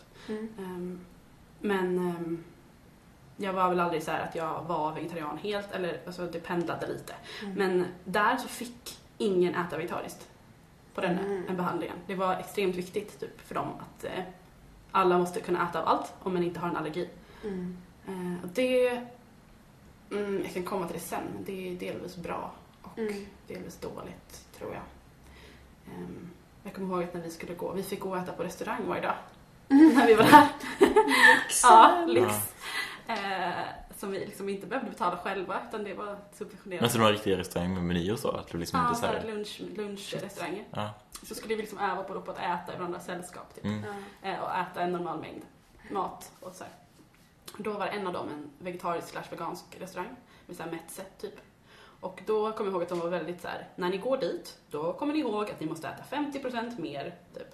Men jag var väl aldrig så här att jag var vegetarian helt. Eller alltså det pendlade lite. Men där så fick ingen äta vegetariskt på den behandlingen. Det var extremt viktigt typ, för dem att alla måste kunna äta av allt om man inte har en allergi. Och det... jag kan komma till det sen, men det är delvis bra och delvis dåligt, tror jag. Jag kommer ihåg att när vi skulle gå, vi fick gå och äta på restaurang varje dag. När vi var där. Lyx. Som vi liksom inte behövde betala själva, utan det var subventionerat. Men så några riktiga restauranger med meny och så? Att det liksom inte så här... lunchrestauranger. Så skulle vi liksom öva på att äta i varandra sällskap typ. Och äta en normal mängd mat och så här. Då var en av dem en vegetarisk/vegansk restaurang med så här mättsätt typ. Och då kommer jag ihåg att de var väldigt så här: när ni går dit, då kommer ni ihåg att ni måste äta 50% mer typ.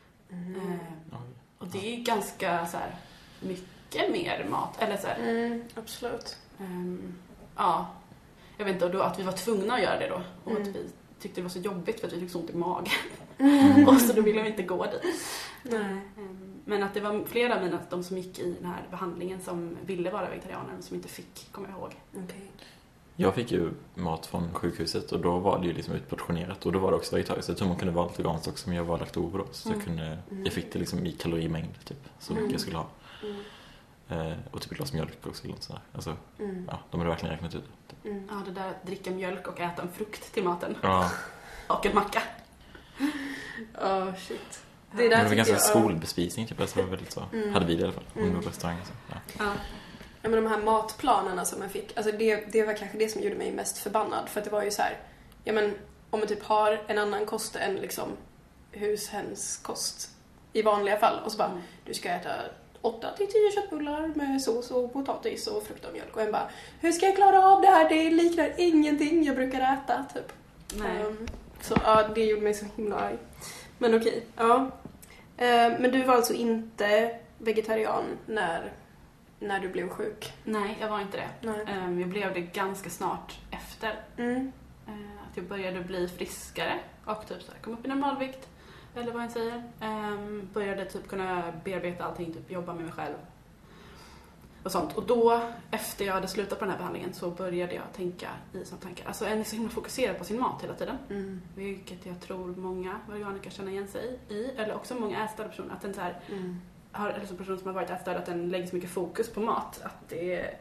Och det är ganska så här mycket mer mat eller så här. Absolut. Jag vet inte, och då att vi var tvungna att göra det då och att vi tyckte det var så jobbigt för att vi fick så ont i magen. Och så då ville vi inte gå dit. Men att det var flera av de som gick i den här behandlingen som ville vara vegetarianer men som inte fick, kommer jag ihåg. Okay. Jag fick ju mat från sjukhuset och då var det ju liksom utportionerat och då var det också vegetariskt. Jag tror man kunde vara lite veganskt också, men jag var laktover då. Så jag fick det liksom i kalorimängd typ, så mycket jag skulle ha. Och typ ett glas mjölk också eller något sådär. Alltså, de hade verkligen räknat ut det. Ja, det där att dricka mjölk och äta en frukt till maten. Ja. Och en macka. Shit. Det var ganska skolbespisning typ, alltså det var väldigt så. Hade vi det i alla fall, om det var på restaurang så. Ja, men de här matplanerna som man fick, alltså det var kanske det som gjorde mig mest förbannad, för att det var ju så här, ja men om man typ har en annan kost än liksom hushemskost i vanliga fall och så bara, du ska äta 8-10 köttbullar med sås och potatis och frukt och mjölk, och en bara, hur ska jag klara av det här? Det liknar ingenting jag brukar äta typ. Så det gjorde mig så himla arg. Men okej, men du var alltså inte vegetarian när du blev sjuk? Nej, jag var inte det. Jag blev det ganska snart efter. Att jag började bli friskare och typ så här, kom upp i normalvikt, eller vad jag säger. Började typ kunna bearbeta allting, typ jobba med mig själv och sånt. Och då, efter jag hade slutat på den här behandlingen, så började jag tänka i sådana tankar. Alltså en är så himla fokuserad på sin mat hela tiden. Vilket jag tror många veganer kan känna igen sig i. Eller också många ätstörda personer. Att den så här, eller som person som har varit ätstörd, att den lägger så mycket fokus på mat. Att det är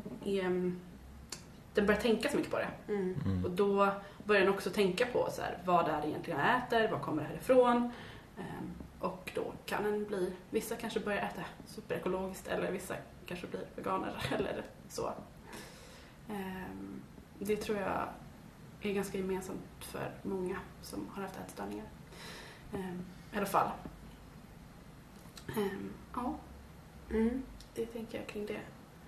den börjar tänka så mycket på det. Och då börjar den också tänka på så här, vad det är egentligen jag äter, vad kommer det härifrån. Och då kan den bli, vissa kanske börjar äta superekologiskt, eller vissa kanske blir veganer eller så. Det tror jag är ganska gemensamt för många som har haft ätstörningar. I alla fall. Det tänker jag kring det.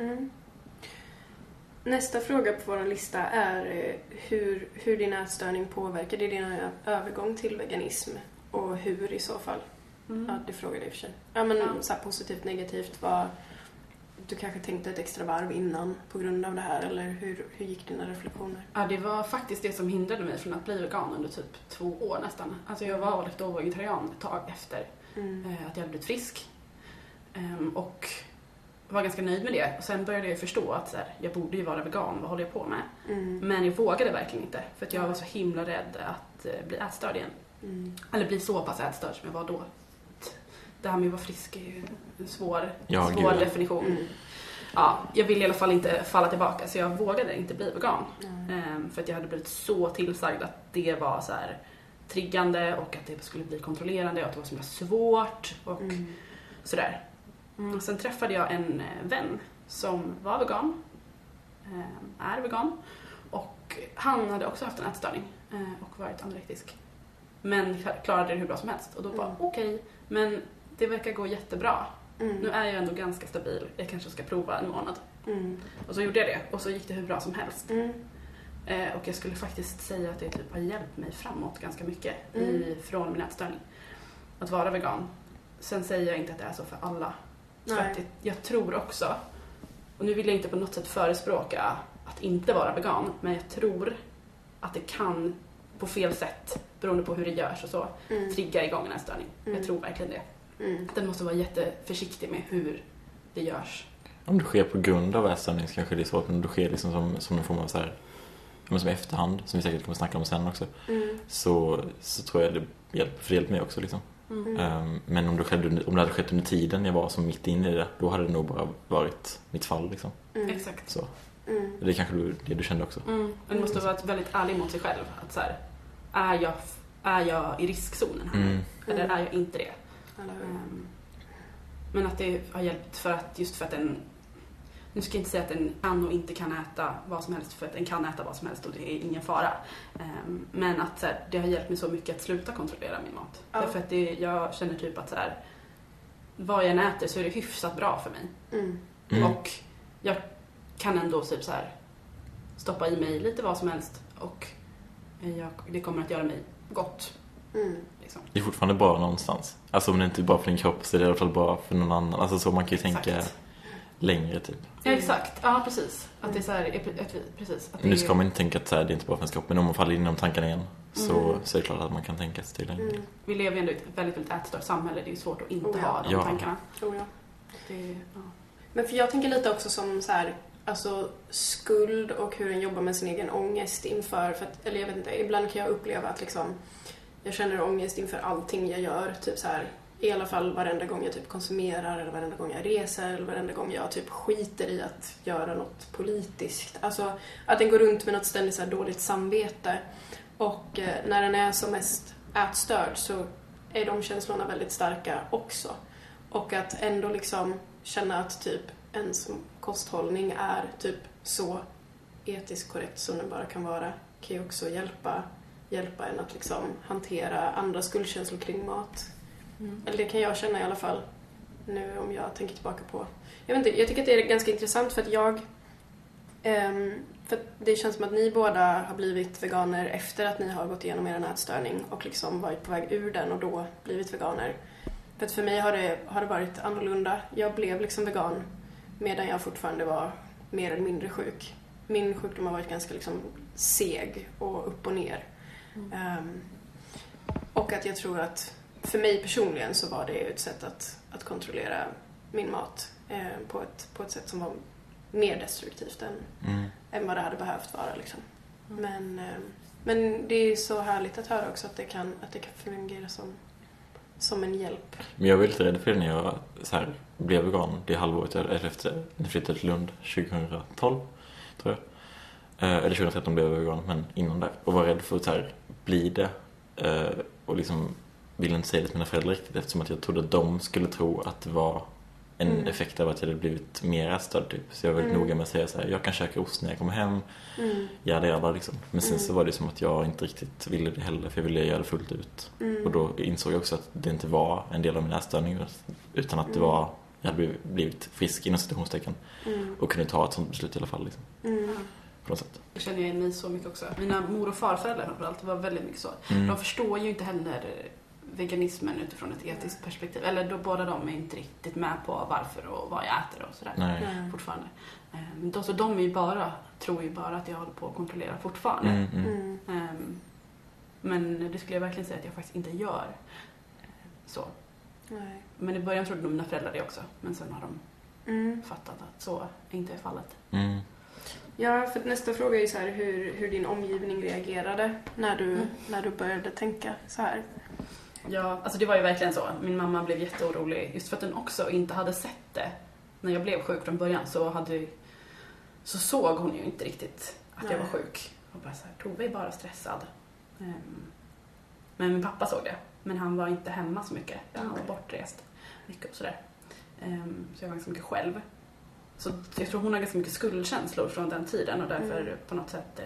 Nästa fråga på vår lista är hur din ätstörning påverkade din övergång till veganism, och hur i så fall. Ja, det frågade jag i och för sig. Ja, men så här positivt, negativt, vad du kanske tänkte ett extra varv innan på grund av det här, eller hur gick dina reflektioner? Ja, det var faktiskt det som hindrade mig från att bli vegan under typ 2 år nästan. Alltså jag var laktovegetarian ett tag efter att jag hade blivit frisk. Och var ganska nöjd med det. Och sen började jag förstå att så här, jag borde ju vara vegan, vad håller jag på med? Men jag vågade verkligen inte, för att jag var så himla rädd att bli ätstörd igen. Eller bli så pass ätstörd som jag var då. Det här med att vara frisk är ju en svår definition. Ja, jag ville i alla fall inte falla tillbaka, så jag vågade inte bli vegan. För att jag hade blivit så tillsagd att det var så här triggande, och att det skulle bli kontrollerande, och att det var så svårt och sådär. Sen träffade jag en vän som var vegan, är vegan, och han hade också haft en ätstörning och varit anorektisk, men klarade det hur bra som helst. Och då bara okej, men det verkar gå jättebra. Nu är jag ändå ganska stabil, jag kanske ska prova en månad. Och så gjorde jag det, och så gick det hur bra som helst. Och jag skulle faktiskt säga att det typ har hjälpt mig framåt ganska mycket från min ätstörning att vara vegan. Sen säger jag inte att det är så för alla. För att jag tror också, och nu vill jag inte på något sätt förespråka att inte vara vegan, men jag tror att det kan på fel sätt, beroende på hur det görs och så, trigga igång en ätstörning. Jag tror verkligen det. Den måste vara jätteförsiktig med hur det görs. Om det sker på grund av ätstörning så kanske det är svårt, men om det sker liksom som en form av så här, som efterhand, som vi säkert kommer snacka om sen också, så tror jag det hjälper, för det hjälper mig också liksom. Men om det hade skett under tiden jag var som mitt inne i det, då hade det nog bara varit mitt fall liksom. Exakt. Så. Det är kanske det du kände också. Man måste vara väldigt ärlig mot sig själv, att så här, är jag är jag i riskzonen här? Eller är jag inte det? Men att det har hjälpt för att nu ska jag inte säga att den kan och inte kan äta vad som helst, för att den kan äta vad som helst och det är ingen fara. Men att så här, det har hjälpt mig så mycket att sluta kontrollera min mat. Ja. Därför att jag känner typ att så här, vad jag än äter så är det hyfsat bra för mig. Och jag kan ändå typ så här stoppa i mig lite vad som helst och det kommer att göra mig gott. Liksom. Det är fortfarande bra någonstans. Alltså om det inte är bra för din kropp så är det i alla fall bra för någon annan. Alltså så man kan ju tänka längre typ. Ja, exakt. Ja, precis. Att det är så här, precis. Att Nu ska man inte tänka att så här, det är inte bra för ens kropp, men om man faller in i de tankarna igen så är det klart att man kan tänka sig till längre. Vi lever ju ändå i ett väldigt, väldigt ätstört samhälle. Det är ju svårt att inte ha de tankarna. Men för jag tänker lite också som så här, alltså skuld och hur en jobbar med sin egen ångest inför, för att, eller jag vet inte, ibland kan jag uppleva att liksom jag känner ångest inför allting jag gör, typ så här, i alla fall varenda gång jag typ konsumerar eller varenda gång jag reser eller varenda gång jag typ skiter i att göra något politiskt. Alltså att den går runt med något ständigt så här dåligt samvete. Och när den är som mest ätstörd så är de känslorna väldigt starka också. Och att ändå liksom känna att typ ens kosthållning är typ så etiskt korrekt som den bara kan vara, kan ju också hjälpa en att liksom hantera andra skuldkänslor kring mat. Eller det kan jag känna i alla fall nu om jag tänker tillbaka på. Jag vet inte, jag tycker att det är ganska intressant för att för att det känns som att ni båda har blivit veganer efter att ni har gått igenom er ätstörning och liksom varit på väg ur den och då blivit veganer. För att för mig har det varit annorlunda. Jag blev liksom vegan medan jag fortfarande var mer eller mindre sjuk. Min sjukdom har varit ganska liksom seg och upp och ner. Och att jag tror att för mig personligen så var det ett sätt att kontrollera min mat på ett sätt som var mer destruktivt än vad det hade behövt vara. Liksom. Men det är så härligt att höra också att det kan fungera som en hjälp. Men jag var lite rädd för det när jag så här, blev vegan det halvåret efter när jag flyttade till Lund 2012, tror jag. Eller 2013 blev jag vegan, men innan där. Och var rädd för att så här, bli det. Och liksom ville inte säga det till mina föräldrar riktigt eftersom att jag trodde att de skulle tro att det var en effekt av att jag hade blivit mer ätstörd typ. Så jag var väldigt noga med att säga så här, jag kan käka ost när jag kommer hem. Jävla liksom. Men sen så var det som att jag inte riktigt ville det heller, för jag ville göra det fullt ut. Och då insåg jag också att det inte var en del av min ätstörning utan att det var, jag hade blivit frisk inom situationstecken och kunde ta ett sånt beslut i alla fall liksom. På något sätt. Jag känner igen mig så mycket också. Mina mor- och farföräldrar framförallt var väldigt mycket så. De förstår ju inte heller veganismen utifrån ett etiskt perspektiv. Eller då båda de är inte riktigt med på varför och vad jag äter och sådär. Fortfarande. Men så de är ju tror ju bara att jag håller på att kontrollera fortfarande. Men det skulle jag verkligen säga att jag faktiskt inte gör. Så. Nej. Men i början trodde nog mina föräldrar det också. Men sen har de fattat att så inte är fallet. Ja, för nästa fråga är ju så här hur din omgivning reagerade när du började tänka så här. Ja, alltså det var ju verkligen så. Min mamma blev jätteorolig just för att den också inte hade sett det. När jag blev sjuk från början så såg hon ju inte riktigt att jag var sjuk. Och bara så här, Tove är bara stressad. Men min pappa såg det. Men han var inte hemma så mycket. Han var bortrest mycket och sådär. Så jag var ganska mycket själv. Så jag tror hon har ganska mycket skuldkänslor från den tiden. Och därför på något sätt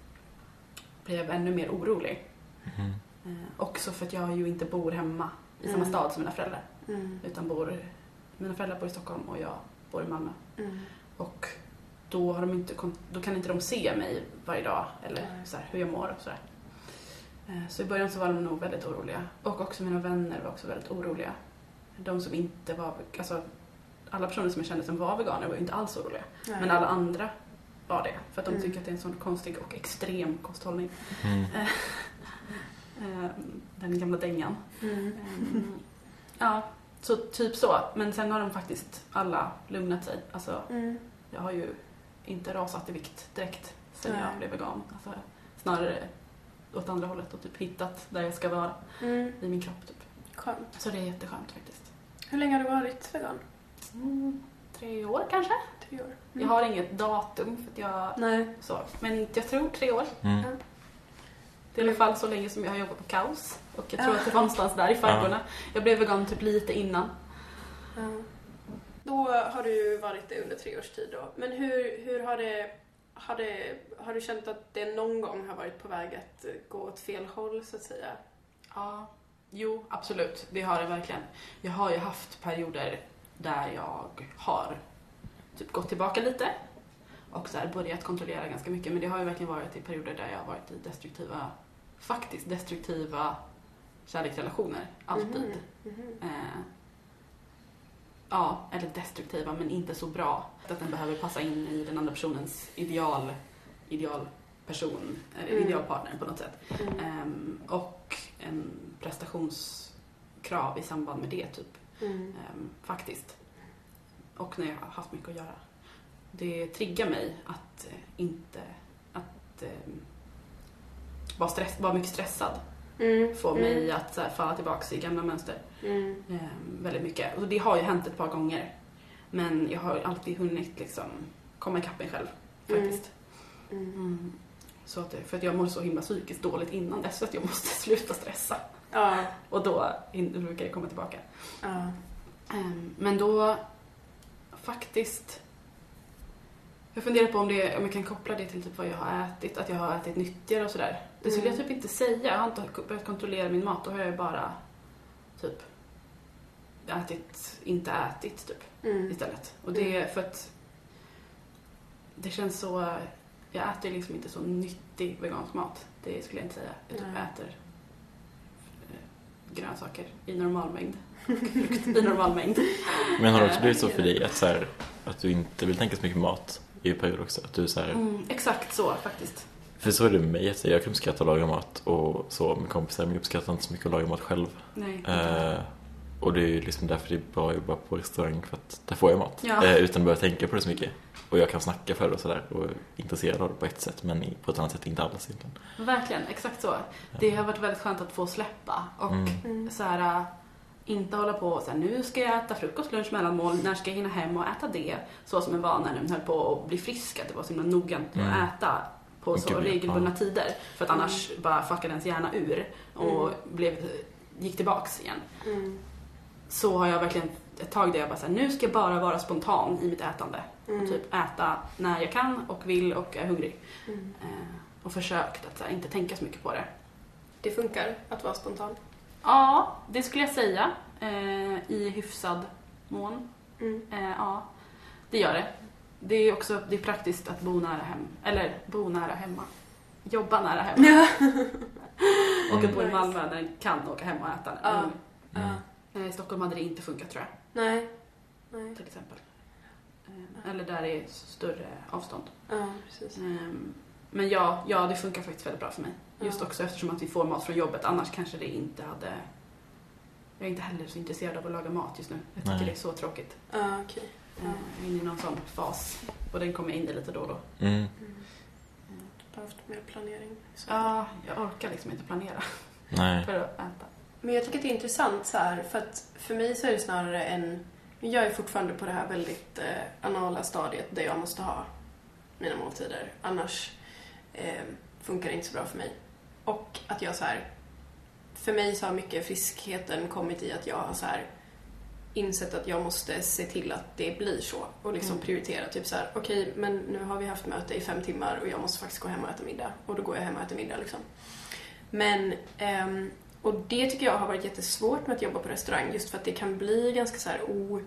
blev jag ännu mer orolig. Också för att jag ju inte bor hemma i samma stad som mina föräldrar. Utan mina föräldrar bor i Stockholm och jag bor i Malmö. Och då kan inte de se mig varje dag eller så här, hur jag mår och sådär. Så i början så var de nog väldigt oroliga. Och också mina vänner var också väldigt oroliga. De som inte var, alltså alla personer som jag kände som var veganer var ju inte alls oroliga. Men alla andra var det. För att de tycker att det är en sån konstig och extrem kosthållning. Den gamla dängan. Ja, så typ så. Men sen har de faktiskt alla lugnat sig. Alltså, jag har ju inte rasat i vikt direkt sen jag blev vegan. Alltså, snarare åt andra hållet och typ hittat där jag ska vara i min kropp. Typ. Skönt. Så det är jätteskönt faktiskt. Hur länge har du varit vegan? 3 år kanske. 3 år. Jag har inget datum för att jag... Nej. Så. Men jag tror 3 år. Det är i alla fall så länge som jag har jobbat på Kaos. Och jag tror att det var någonstans där i farvorna. Jag blev vegan typ lite innan. Då har du varit det under 3 års tid då. Men hur har du känt att det någon gång har varit på väg att gå åt fel håll så att säga? Ja, jo absolut. Det har det verkligen. Jag har ju haft perioder där jag har typ gått tillbaka lite. Och så här börjat kontrollera ganska mycket. Men det har ju verkligen varit i perioder där jag har varit i destruktiva kärleksrelationer. Alltid. Ja, eller destruktiva men inte så bra. Att den behöver passa in i den andra personens idealperson. Eller idealpartner på något sätt. Och en prestationskrav i samband med det typ. Faktiskt. Och när jag har haft mycket att göra. Det triggar mig att vara mycket stressad. Får mig att så här, falla tillbaka i gamla mönster. Väldigt mycket. Och det har ju hänt ett par gånger. Men jag har alltid hunnit liksom komma ikapp mig själv. Faktiskt. Så att för att jag mår så himla psykiskt dåligt innan dess. Så att jag måste sluta stressa. Och då brukar jag komma tillbaka. Men då faktiskt... Jag funderar på om jag kan koppla det till typ vad jag har ätit. Att jag har ätit nyttigare och sådär. Det skulle jag typ inte säga. Jag har inte börjat kontrollera min mat. Då har jag bara typ inte ätit typ istället. Och det är för att det känns så... Jag äter liksom inte så nyttig vegansk mat. Det skulle jag inte säga. Jag typ äter grönsaker i normal mängd. Frukt i normal mängd. Men har det också blivit så för dig att du inte vill tänka så mycket mat i period också? Att du så här... exakt så faktiskt. För så är det med mig. Jag kan uppskatta att laga mat och så med kompisar. Men jag uppskattar inte så mycket att laga mat själv. Nej, och det är ju liksom därför det är bra att jobba på restaurang. För att där får jag mat. Utan att börja tänka på det så mycket. Och jag kan snacka för det och sådär. Och är intresserad av det på ett sätt. Men på ett annat sätt inte alls egentligen. Verkligen, exakt så. Det har varit väldigt skönt att få släppa. Och så här... Inte hålla på så här, nu ska jag äta frukost, lunch, mellanmål, när ska jag hinna hem och äta det? Så som en var när den höll på att bli frisk, att det var så himla noggrant att äta på så regelbundna tider. För att annars bara fuckade ens hjärna ur och gick tillbaks igen. Så har jag verkligen ett tag där jag bara så här, nu ska jag bara vara spontan i mitt ätande. Och typ äta när jag kan och vill och är hungrig. Och försökt att så här, inte tänka så mycket på det. Det funkar att vara spontan? Ja, det skulle jag säga. I hyfsad mån. Ja, det gör det. Det är praktiskt att bo nära hem. Eller bo nära hemma. Jobba nära hemma. Och att bo i Malmö där den kan åka hem och äta. I Stockholm hade det inte funkat tror jag. Nej. Till exempel. Eller där det är större avstånd. Precis. Men ja, det funkar faktiskt väldigt bra för mig. Just också eftersom att vi får mat från jobbet. Annars kanske det inte hade... Jag är inte heller så intresserad av att laga mat just nu. Jag tycker det är så tråkigt. Okay. Jag är inne i någon sån fas. Och den kommer jag in i lite då och då. Behövt mer planering. Så. Ja, jag orkar liksom inte planera. Nej. För att äta. Men jag tycker att det är intressant så här. För att för mig så är det snarare jag är fortfarande på det här väldigt anala stadiet där jag måste ha mina måltider. Annars funkar det inte så bra för mig. Och att jag så här, för mig så har mycket friskheten kommit i att jag har så här insett att jag måste se till att det blir så och liksom prioritera typ så här, okej, men nu har vi haft möte i 5 timmar och jag måste faktiskt gå hem och äta middag och då går jag hem och äter middag liksom. Men och det tycker jag har varit jättesvårt med att jobba på restaurang just för att det kan bli ganska så här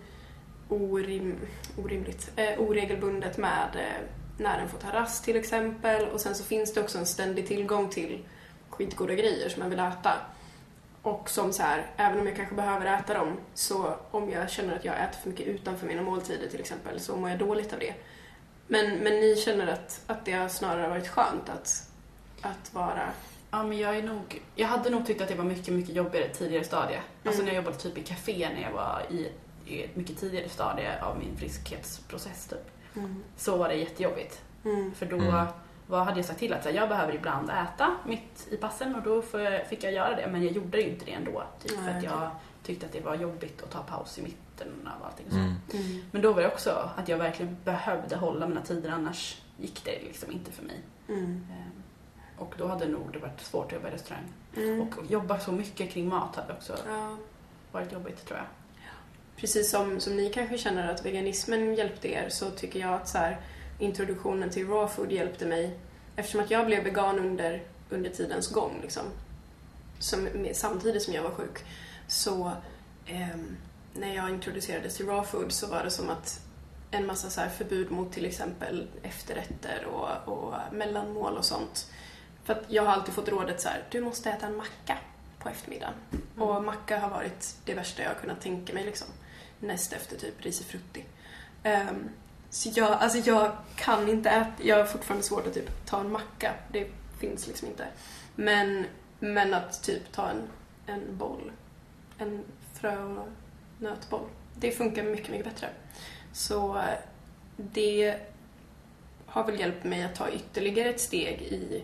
oregelbundet med när den får ta rast till exempel och sen så finns det också en ständig tillgång till skitgoda grejer som man vill äta. Och som så här, även om jag kanske behöver äta dem så om jag känner att jag äter för mycket utanför mina måltider till exempel så mår jag dåligt av det. Men ni känner att det har snarare varit skönt att vara... Ja, men jag hade nog tyckt att det var mycket, mycket jobbigare tidigare stadie. Alltså när jag jobbade typ i café när jag var i ett mycket tidigare stadie av min friskhetsprocess typ. Så var det jättejobbigt. För då hade jag sagt till att jag behöver ibland äta mitt i passen och då fick jag göra det. Men jag gjorde ju inte det ändå. Typ, för att jag tyckte att det var jobbigt att ta paus i mitten av allting. Och så. Men då var det också att jag verkligen behövde hålla mina tider annars gick det liksom inte för mig. Och då hade nog det varit svårt att jobba i restaurang. Och jobba så mycket kring mat hade också varit jobbigt, tror jag. Precis som ni kanske känner att veganismen hjälpte er, så tycker jag att så här, introduktionen till raw food hjälpte mig. Eftersom att jag blev vegan under tidens gång. Liksom. Samtidigt som jag var sjuk. Så när jag introducerades till raw food så var det som att en massa så här förbud mot till exempel efterrätter och mellanmål och sånt. För att jag har alltid fått rådet så här: du måste äta en macka på eftermiddagen. Och macka har varit det värsta jag har kunnat tänka mig liksom. Näst efter typ risifrutti. Så jag kan inte äta, jag har fortfarande svårt att typ ta en macka. Det finns liksom inte. Men att typ ta en boll, en frö- och nötboll, det funkar mycket, mycket bättre. Så det har väl hjälpt mig att ta ytterligare ett steg i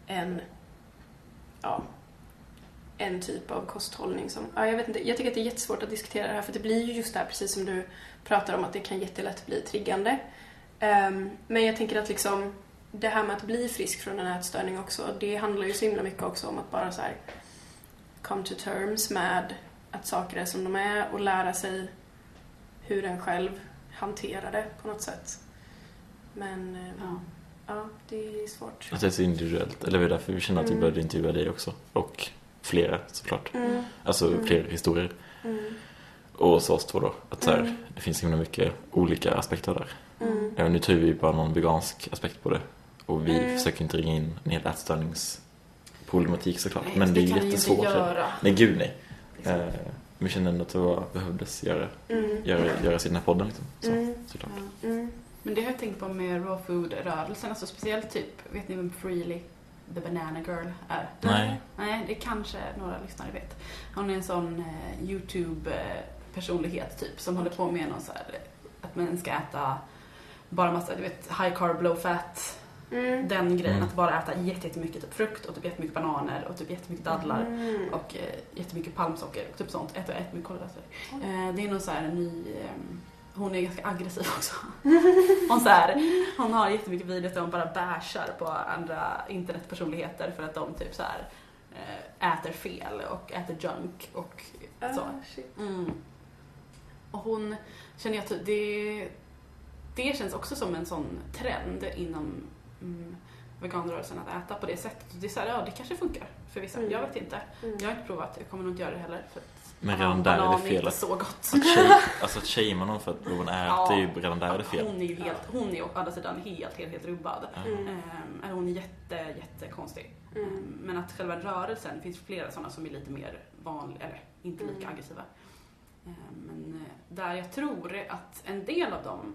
en typ av kosthållning som, jag vet inte, jag tycker att det är jättesvårt att diskutera det här, för det blir ju just det här, precis som du pratar om, att det kan jättelätt bli triggande. Men jag tänker att liksom det här med att bli frisk från en ätstörning också, det handlar ju så himla mycket också om att bara så här come to terms med att saker är som de är och lära sig hur en själv hanterar det på något sätt. Men det är svårt. Att det är så individuellt. Eller det är därför vi känner att vi började intervjua dig också. Och flera såklart. Alltså fler historier. Och så oss två då. Att så här, det finns himla mycket olika aspekter där. Nu tar vi bara någon vegansk aspekt på det. Och vi försöker inte ringa in en hel ätstörningsproblematik såklart. Nej, men det är jättesvårt. Inte göra. Nej, gud nej. Men jag känner ändå att det behövdes göra sin här podden liksom. Såklart. Men det har jag tänkt på med raw food-rörelsen. Alltså speciellt typ, vet ni vem Freely the Banana Girl är? Nej. Nej, det kanske några lyssnare vet. Hon är en sån YouTube-personlighet typ, som håller på med någon så här, att man ska äta bara massa, du vet, high carb, low fat. Den grejen, att bara äta jättemycket typ frukt och typ jättemycket bananer och typ jättemycket dadlar och jättemycket palmsocker och typ sånt. Äta mycket kolhydrater. Det är någon så här ny... Hon är ganska aggressiv också. Hon har jättemycket videos där hon bara bashar på andra internetpersonligheter för att de typ så här äter fel och äter junk och så. Och hon känner jag att det känns också som en sån trend inom veganrörelsen att äta på det sättet. Det är så här, det kanske funkar för vissa. Jag vet inte. Jag har inte provat, jag kommer nog inte göra det heller. För men redan där är det fel att, så gott. att shamea någon för att någon äter är ju redan där är det fel. Hon är å andra sidan helt rubbad. Hon är jättekonstig. Men att själva rörelsen, finns flera sådana som är lite mer vanliga, eller inte lika aggressiva. Men där jag tror att en del av dem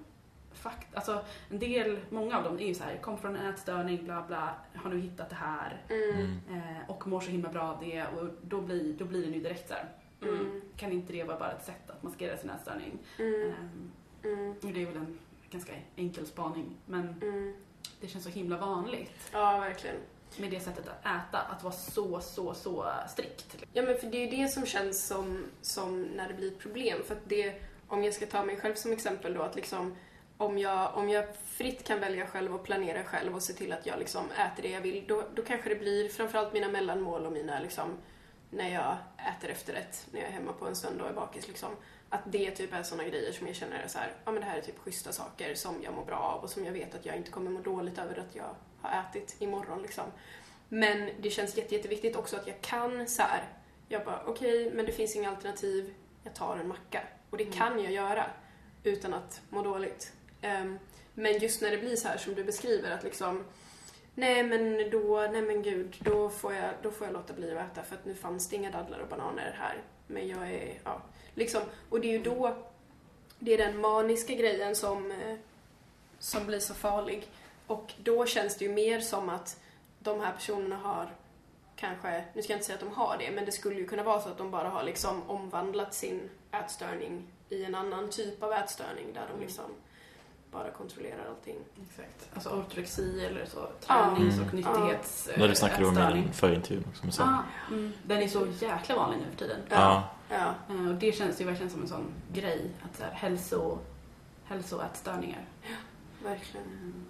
många av dem är ju så här, kom från en ätstörning, bla bla, har nu hittat det här och mår så himla bra av det, och då blir det nu direkt så här. Kan inte det vara bara ett sätt att maskera sin ätstörning? Det är väl en ganska enkel spaning, men det känns så himla vanligt. Ja, verkligen. Med det sättet att äta, att vara så strikt. Ja, men för det är ju det som känns som när det blir ett problem. För att det, om jag ska ta mig själv som exempel då, att liksom om jag fritt kan välja själv och planera själv och se till att jag liksom äter det jag vill, då kanske det blir framförallt mina mellanmål och mina liksom, när jag äter efterrätt, när jag är hemma på en söndag och är bakis liksom, att det typ är såna grejer som jag känner är så här, men det här är typ schyssta saker som jag mår bra av och som jag vet att jag inte kommer må dåligt över att jag har ätit imorgon liksom. Men det känns jätteviktigt också att jag kan så här, jag bara okej, men det finns inga alternativ, jag tar en macka, och det kan jag göra utan att må dåligt. Men just när det blir så här som du beskriver, att liksom nej men gud, då får jag låta bli att äta för att nu fanns det inga dadlar och bananer här. Men jag är, liksom, och det är ju då det är den maniska grejen som blir så farlig. Och då känns det ju mer som att de här personerna har kanske, nu ska jag inte säga att de har det, men det skulle ju kunna vara så att de bara har liksom omvandlat sin ätstörning i en annan typ av ätstörning där de liksom bara kontrollerar allting. Exakt. Alltså ortorexi eller så, tränings- och nyttighets när du snackade om den förra intervjun också. Den är så jäkla vanlig nu för tiden. Och det känns ju verkligen som en sån grej, att så här, hälsoätstörningar. Ja, verkligen.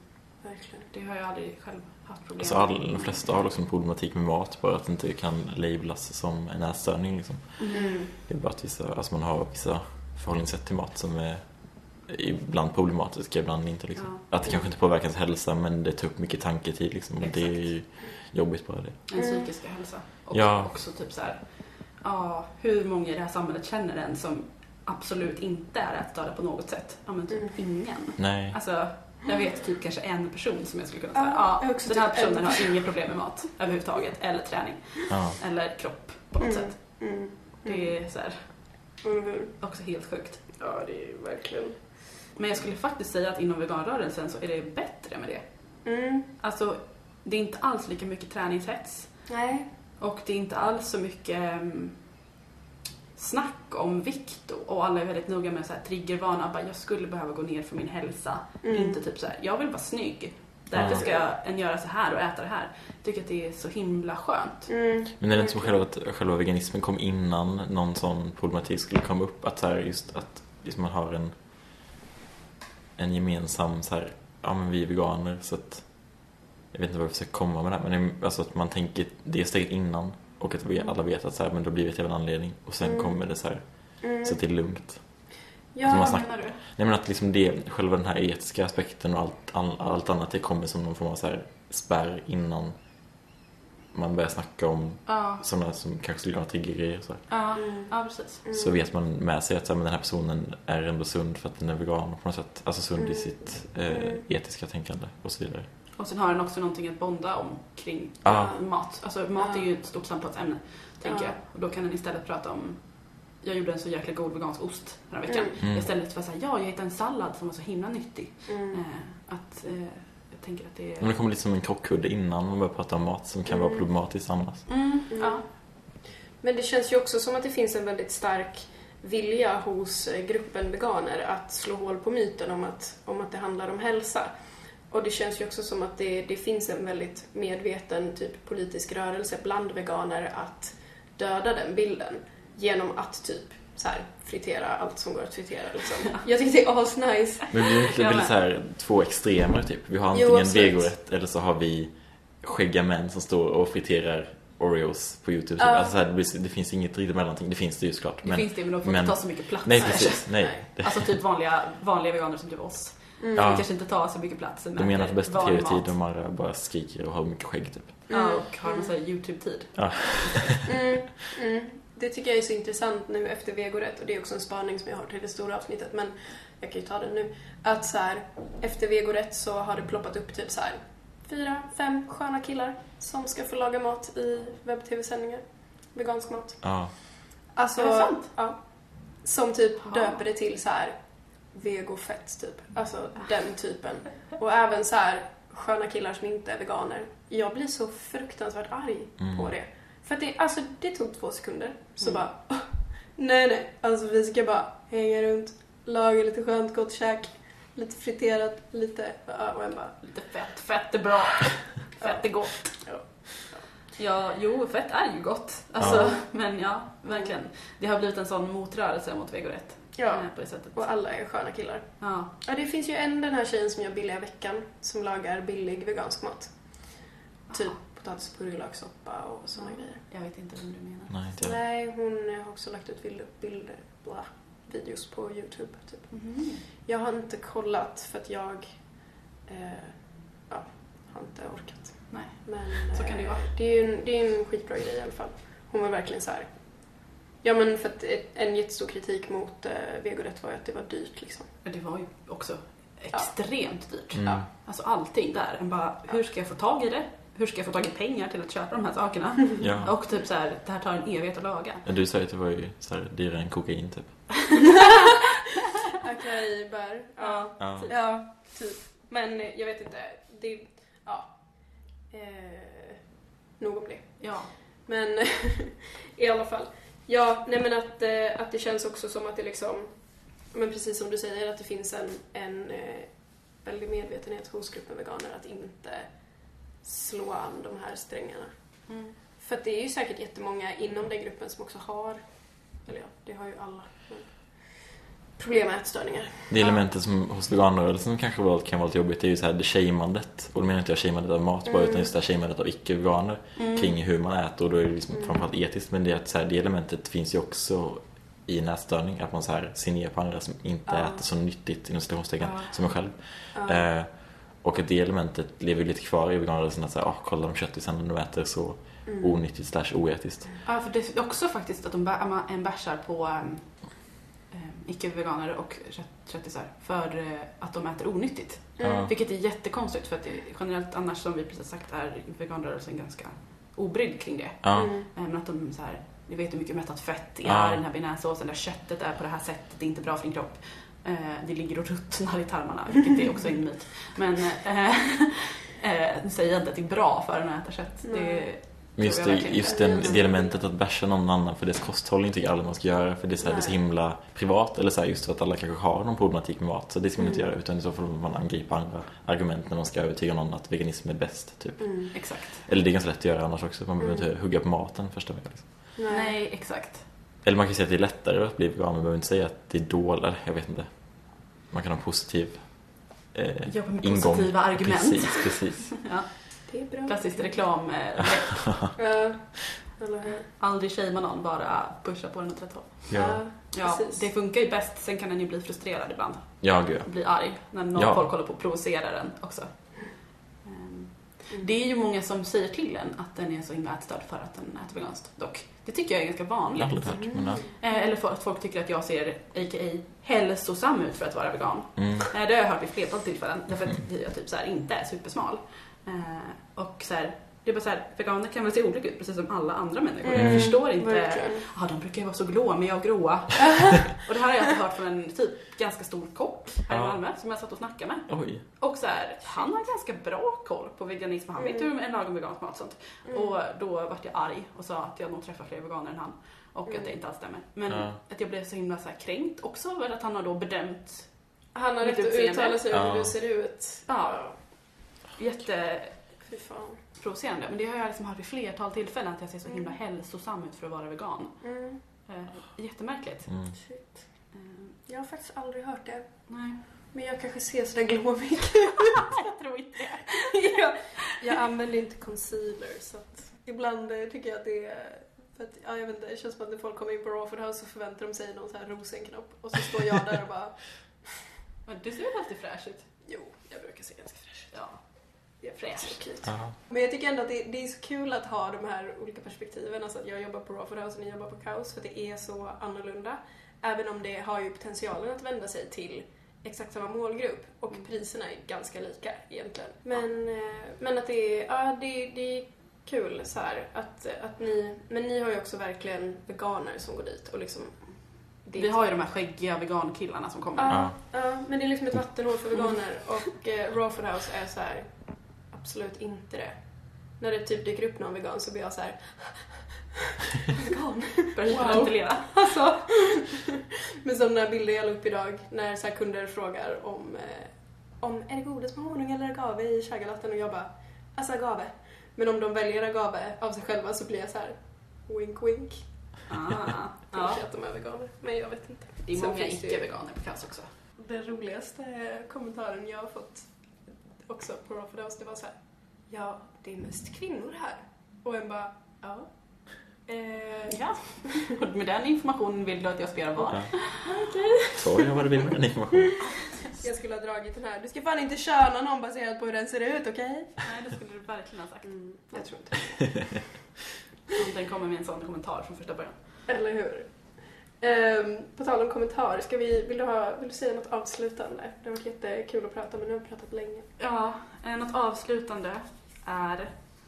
verkligen. Det har jag aldrig själv haft problem med. Alltså de flesta har också en problematik med mat, bara att det inte kan lablas som en ätstörning liksom. Det är bara att man har vissa förhållningssätt till mat som är ibland problematiska, ibland inte liksom. Att det kanske inte påverkar ens hälsa, men det tar upp mycket tanketid liksom. Och det är ju jobbigt bara det. En psykiska hälsa. Och också typ så här, hur många i det här samhället känner en som absolut inte är ätstörda på något sätt? Ja, men typ ingen. Nej. Alltså, jag vet typ kanske en person som jag skulle kunna säga, den här personen har inga problem med mat överhuvudtaget, eller träning, eller kropp på något sätt. Det är så här, också helt sjukt. Ja, det är verkligen. Men jag skulle faktiskt säga att inom veganrörelsen så är det bättre med det. Alltså, det är inte alls lika mycket träningshets. Nej. Och det är inte alls så mycket snack om vikt. Och alla är väldigt noga med så här triggervana. Bara, jag skulle behöva gå ner för min hälsa. Inte typ så här, jag vill vara snygg. Därför ska jag göra så här och äta det här. Jag tycker att det är så himla skönt. Men är det inte som själva veganismen kom innan någon sån problematik skulle komma upp? Att så här, just att liksom man har en gemensam så här, men vi är veganer, så att jag vet inte vad jag försöker komma med det här, men alltså att man tänker det steget innan, och att vi alla vet att så här, men då blir det av en anledning, och sen kommer det så här, så att det är lugnt. Ja, alltså menar du? Nej, men att liksom det, själva den här etiska aspekten och allt annat, det kommer som någon form av så här spärr innan man börjar snacka om sådana som kanske skulle ha triggergrejer. Ja, precis. Så vet man med sig att så här, men den här personen är ändå sund för att den är vegan på något sätt. Alltså sund i sitt etiska tänkande och så vidare. Och sen har den också någonting att bonda om kring mat. Alltså mat är ju ett stort samtalsämne, tänker jag. Och då kan den istället prata om, jag gjorde en så jäkla god vegansk ost den här veckan. Istället för att säga, jag hittade en sallad som var så himla nyttig. Jag tänker att det är... Men det kommer lite som en krockkudde innan man börjar prata om mat som kan vara problematiskt annars. Ja. Men det känns ju också som att det finns en väldigt stark vilja hos gruppen veganer att slå hål på myten om att det handlar om hälsa. Och det känns ju också som att det finns en väldigt medveten typ politisk rörelse bland veganer att döda den bilden genom att typ så här fritera allt som går att fritera liksom. Jag tycker det är asnice. Men det är väl så här två extremer typ. Vi har antingen vegorätt eller så har vi skägga män som står och friterar Oreos på YouTube. Alltså så här, det finns inget riktigt mellanting. Det finns det ju såklart. Det finns det, men de får inte ta så mycket plats. Nej, precis. Nej. Alltså typ vanliga veganer som typ oss. De kanske inte tar så mycket plats. De menar att bästa tv-tid de bara skriker och har mycket skägg typ. Ja, och har en sån här YouTube-tid. Ja. Det tycker jag är så intressant nu efter vegorätt, och det är också en spaning som jag har till det stora avsnittet, men jag kan ju ta den nu. Att så här, efter vegorätt så har det ploppat upp typ så här 4-5 sköna killar som ska få laga mat i webb-tv-sändningar. Vegansk mat. Ja. Alltså, är det sant? Ja. Som typ döper det till så här vegofett typ. Alltså den typen. Och även så här sköna killar som inte är veganer. Jag blir så fruktansvärt arg på det. För att det tog 2 sekunder. Så bara, nej. Alltså vi ska bara hänga runt, laga lite skönt gott käk, lite friterat, lite, och jag bara, lite fett är bra. Fett är gott. Ja, jo, fett är ju gott. Alltså, men ja, verkligen. Det har blivit en sån motrörelse mot vegorätt. Ja, på det sättet. Och alla är sköna killar. Ja, det finns ju den här tjejen som gör billiga veckan som lagar billig vegansk mat. Typ potatis på purjolökssoppa och såna grejer. Jag vet inte vem du menar. Nej, hon har också lagt ut videos på YouTube typ. Jag har inte kollat för att jag har inte orkat. Nej. Men så kan det ju vara. Det är en skitbra grej i alla fall. Hon var verkligen så här. Ja, men för att en jättestor kritik mot vegorätt var ju att det var dyrt liksom. Det var ju också extremt dyrt. Mm. Alltså allting där. En bara, hur ska jag få tag i det? Hur ska jag få tag i pengar till att köpa de här sakerna? Ja. Och typ så här, det här tar en evighet att laga. Ja, du säger att det var ju så här dyrare än kokain typ. Akariber. Ja, typ. Men jag vet inte. Det nog om det. Ja. Men i alla fall. Ja, nej men att det känns också som att det liksom, men precis som du säger, att det finns en väldig medvetenhet hos gruppen veganer att inte slå an de här strängarna. För att det är ju säkert jättemånga inom den gruppen som också har, eller ja, det har ju alla, problem med ätstörningar. Det elementet som hos veganrörelsen kanske kan vara lite jobbigt är ju så här det shamandet. Och då menar inte jag shamandet av mat bara, utan just det här shamandet av icke-veganer kring hur man äter. Och då är det liksom framförallt etiskt, men det är att så här, det elementet finns ju också i en ätstörning. Att man så här ser ner på andra som inte äter så nyttigt inom citationstecken som en själv. Och att det elementet lever lite kvar i veganrörelsen. Att så här, kolla de köttisarna de äter så onyttigt / oetiskt. Ja, för det är också faktiskt att en bärsar på icke-veganer och köttisar för att de äter onyttigt. Vilket är jättekonstigt, för att generellt annars, som vi precis sagt, är veganrörelsen ganska obrydd kring det. Men att de så här, vi vet hur mycket mättat fett det är i den här bearnaisesåsen, där köttet är på det här sättet, det är inte bra för din kropp. Det ligger och ruttnar i tarmarna, vilket är också en myt. Men säger inte att det är bra för en att äta kött. Men just det elementet att bärsa någon annan för dess kosthållning tycker jag aldrig man ska göra, för det är så, här, det är så himla privat, eller så här, just för att alla kanske har någon problematik med mat, så det ska man inte göra, utan i så fall man angripa andra argument när man ska övertyga någon att veganism är bäst typ. Exakt. Eller det är ganska lätt att göra annars också, man behöver inte hugga på maten första veckan liksom. Nej, exakt. Eller man kan säga att det är lättare att bli vegan, man behöver inte säga att det är dåligt, jag vet inte. Man kan ha en positiv ingång. Positiva argument. Precis. Ja. Det är bra. Klassiskt reklam. Aldrig shama någon, bara pusha på den åt rätt håll. Ja, det funkar ju bäst. Sen kan den ju bli frustrerad ibland. Bli arg när folk håller på att provocera den också. Det är ju många som säger till en att den är så himla ätstörd för att den äter veganskt. Dock, det tycker jag är ganska vanligt. Eller för att folk tycker att jag ser a.k.a. hälsosam ut för att vara vegan. Det har jag hört vid flertal tillfällen. Därför att jag typ så här inte är supersmal. Och så här, det är bara så här, veganer kan väl se olika ut precis som alla andra människor. Jag förstår inte. De brukar ju vara så glåmiga och gråa. Och det här har jag hört från en typ ganska stor kock här i Malmö som jag satt och snackade med. Oj. Och så här, han har ganska bra koll på veganism. Han vet hur en lagom vegansk mat och sånt. Och då vart jag arg och sa att jag nog träffar fler veganer än han. Och att det inte alls stämmer. Men att jag blev så himla så här kränkt också. För att han har då bedömt. Han har rätt att uttala sig om hur du ser ut. Fy fan. Provocerande. Men det har jag liksom hört vid flertal tillfällen, att jag ser så himla hälsosam ut för att vara vegan. Jättemärkligt. Shit. Jag har faktiskt aldrig hört det. Nej. Men jag kanske ser sådär glåmig ut. Jag tror inte det. Jag använder inte concealer, så att ibland tycker jag att det är... För att, jag vet inte, det känns som att när folk kommer in på Raw Food House så förväntar de sig någon så här rosenknopp. Och så står jag där och bara... Men du ser ju alltid fräsch ut. Jo, jag brukar se ganska fräsch ut. Ja. Fräscht. Men jag tycker ändå att det är så kul att ha de här olika perspektiven. Alltså att jag jobbar på Raw Food House och ni jobbar på Kaos, för det är så annorlunda. Även om det har ju potentialen att vända sig till exakt samma målgrupp. Och priserna är ganska lika egentligen. Men att det är kul så här att ni... Men ni har ju också verkligen veganer som går dit och liksom... Vi har ju de här skäggiga vegankillarna som kommer. Ja, men det är liksom ett vattenhål för veganer. Och Raw Food House är så här... Absolut inte det. När det typ dyker upp någon vegan så blir jag så här... Vegan? Börjar ventilera. Alltså. Men som den här bilden jag la upp idag, när så här kunder frågar om är det godis med honung eller agave i chagalatten, och jag bara, alltså agave. Men om de väljer agave av sig själva så blir jag så här, wink wink. Kanske att de är veganer, men jag vet inte. Det är många icke-veganer på Kaos också. Den roligaste kommentaren jag har fått också på Raw Food House, det var så här: ja, det är mest kvinnor här. Och en bara, ja. Ja. Med den informationen vill du att jag ska göra vad? Okej. Så jag vad du vill med den informationen. Jag skulle ha dragit den här. Du ska fan inte köna någon baserat på hur den ser ut, okej? Nej, det skulle du verkligen ha sagt. Jag tror inte. Om den kommer med en sån kommentar från första början. Eller hur? På tal om kommentar, vill du säga något avslutande? Det har varit jättekul att prata, men nu har vi pratat länge. Ja, något avslutande är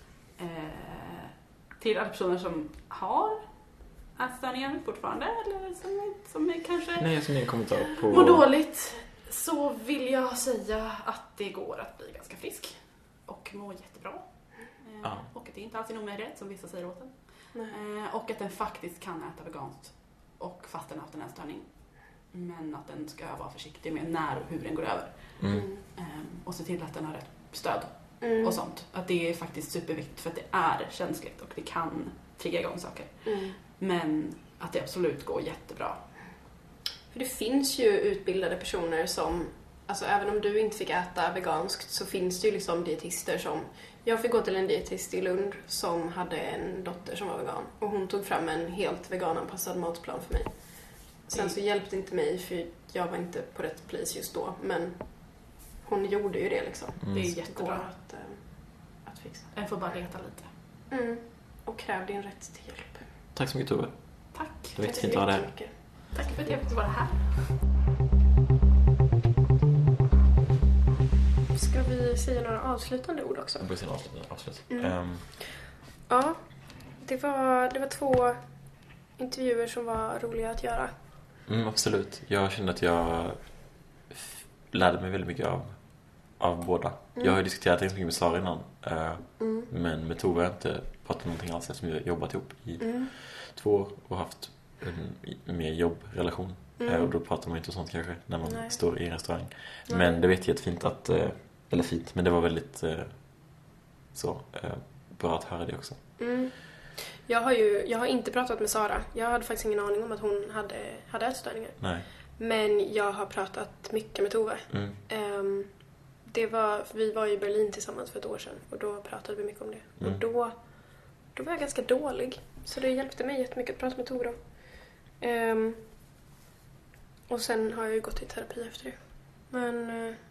till alla personer som har ätstörningar fortfarande, eller som är kanske Nej, som en kommentar på... mår dåligt, så vill jag säga att det går att bli ganska frisk och må jättebra. Och att det inte alls är nog med rätt som vissa säger åt den. Och att den faktiskt kan äta veganskt och fast den har haft en ätstörning. Men att den ska vara försiktig med när och hur den går över. Och se till att den har rätt stöd och sånt. Att det är faktiskt superviktigt, för att det är känsligt och det kan trigga igång saker. Men att det absolut går jättebra. För det finns ju utbildade personer som, alltså även om du inte fick äta veganskt så finns det ju liksom dietister som, jag fick gå till en dietist i Lund som hade en dotter som var vegan och hon tog fram en helt vegananpassad matplan för mig. Sen så hjälpte inte mig för jag var inte på rätt place just då, men hon gjorde ju det liksom. Det är jättebra att fixa. Jag får bara leta lite. Och kräv din rätt till hjälp. Tack så mycket, Tove. Tack. Det var jättefint att ha det här. Tack för att jag fick vara här. Ska vi säga några avslutande ord också? Jag börjar säga avslut. Ja, det var 2 intervjuer som var roliga att göra. Absolut. Jag kände att jag lärde mig väldigt mycket av båda. Jag har ju diskuterat ganska mycket med Sara innan. Men med Tove har jag inte pratat om någonting alls eftersom vi har jobbat ihop i 2 år och haft en mer jobbrelation. Och då pratar man inte om sånt kanske när man står i en restaurang. Men det vet jättefint att, eller fint, men det var väldigt bra att höra det också. Jag har inte pratat med Sara. Jag hade faktiskt ingen aning om att hon hade ätstörningar. Nej. Men jag har pratat mycket med Tove. Vi var i Berlin tillsammans för ett år sedan och då pratade vi mycket om det. Och då var jag ganska dålig. Så det hjälpte mig jättemycket att prata med Tove då. Och sen har jag ju gått i terapi efter det. Men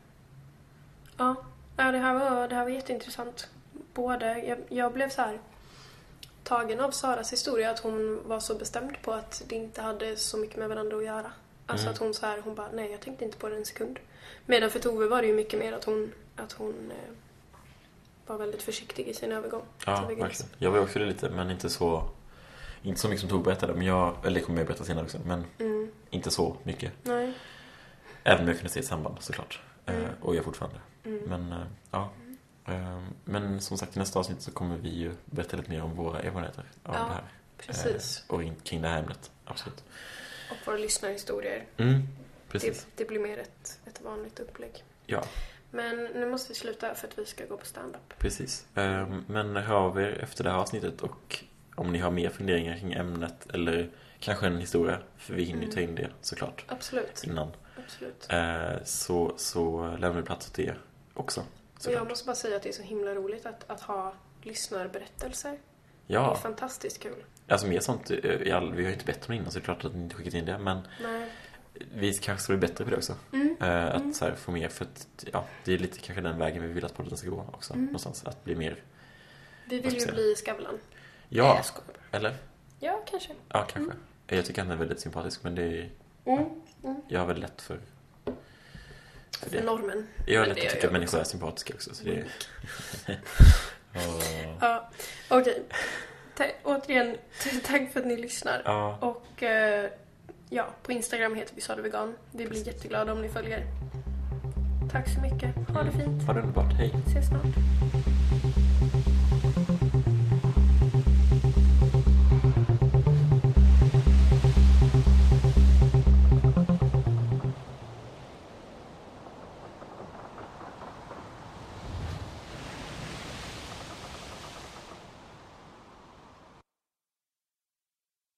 det här var jätteintressant. Jag blev så här tagen av Saras historia att hon var så bestämd på att det inte hade så mycket med varandra att göra. Alltså att hon bara, nej jag tänkte inte på det en sekund. Medan för Tove var det ju mycket mer att hon var väldigt försiktig i sin övergång. Ja, verkligen. Jag var också det lite, men inte så mycket som Tove berättade. Men eller kommer jag berätta senare också, men inte så mycket. Nej. Även om jag kunde se ett samband såklart. Och jag fortfarande. Men men som sagt i nästa avsnitt så kommer vi ju berätta lite mer om våra erfarenheter av det här. Precis. Och kring det här ämnet, absolut. Och våra lyssnarhistorier. Precis. Det blir mer ett vanligt upplägg. Ja. Men nu måste vi sluta för att vi ska gå på stand-up. Precis. Men hör av er efter det här avsnittet och om ni har mer funderingar kring ämnet eller kanske en historia, för vi hinner ju ta in det såklart. Absolut. Innan. Absolut. Så lämnar vi plats till er också. Och jag måste bara säga att det är så himla roligt att ha lyssnarberättelser. Ja. Det är fantastiskt kul. Alltså mer sånt, vi har ju inte bett om det innan så det är klart att ni inte skickat in det, men vi kanske ska bli bättre på det också. Att så här, få mer, för att det är lite kanske den vägen vi vill att podden ska gå också. Någonstans, att bli mer. Vi vill ju bli Skavlan. Ja, eller? Ja, kanske. Ja, kanske. Jag tycker han är väldigt sympatisk, men det är jag har väl lätt för det. Normen. Jag har lätt att tycka att människor är sympatiska också, så det är Ja, okej. Återigen, tack för att ni lyssnar. Ja. Och på Instagram heter vi SadeVegan. Vi blir jätteglada om ni följer. Tack så mycket. Ha det fint. Ha det underbart. Hej. Ses snart.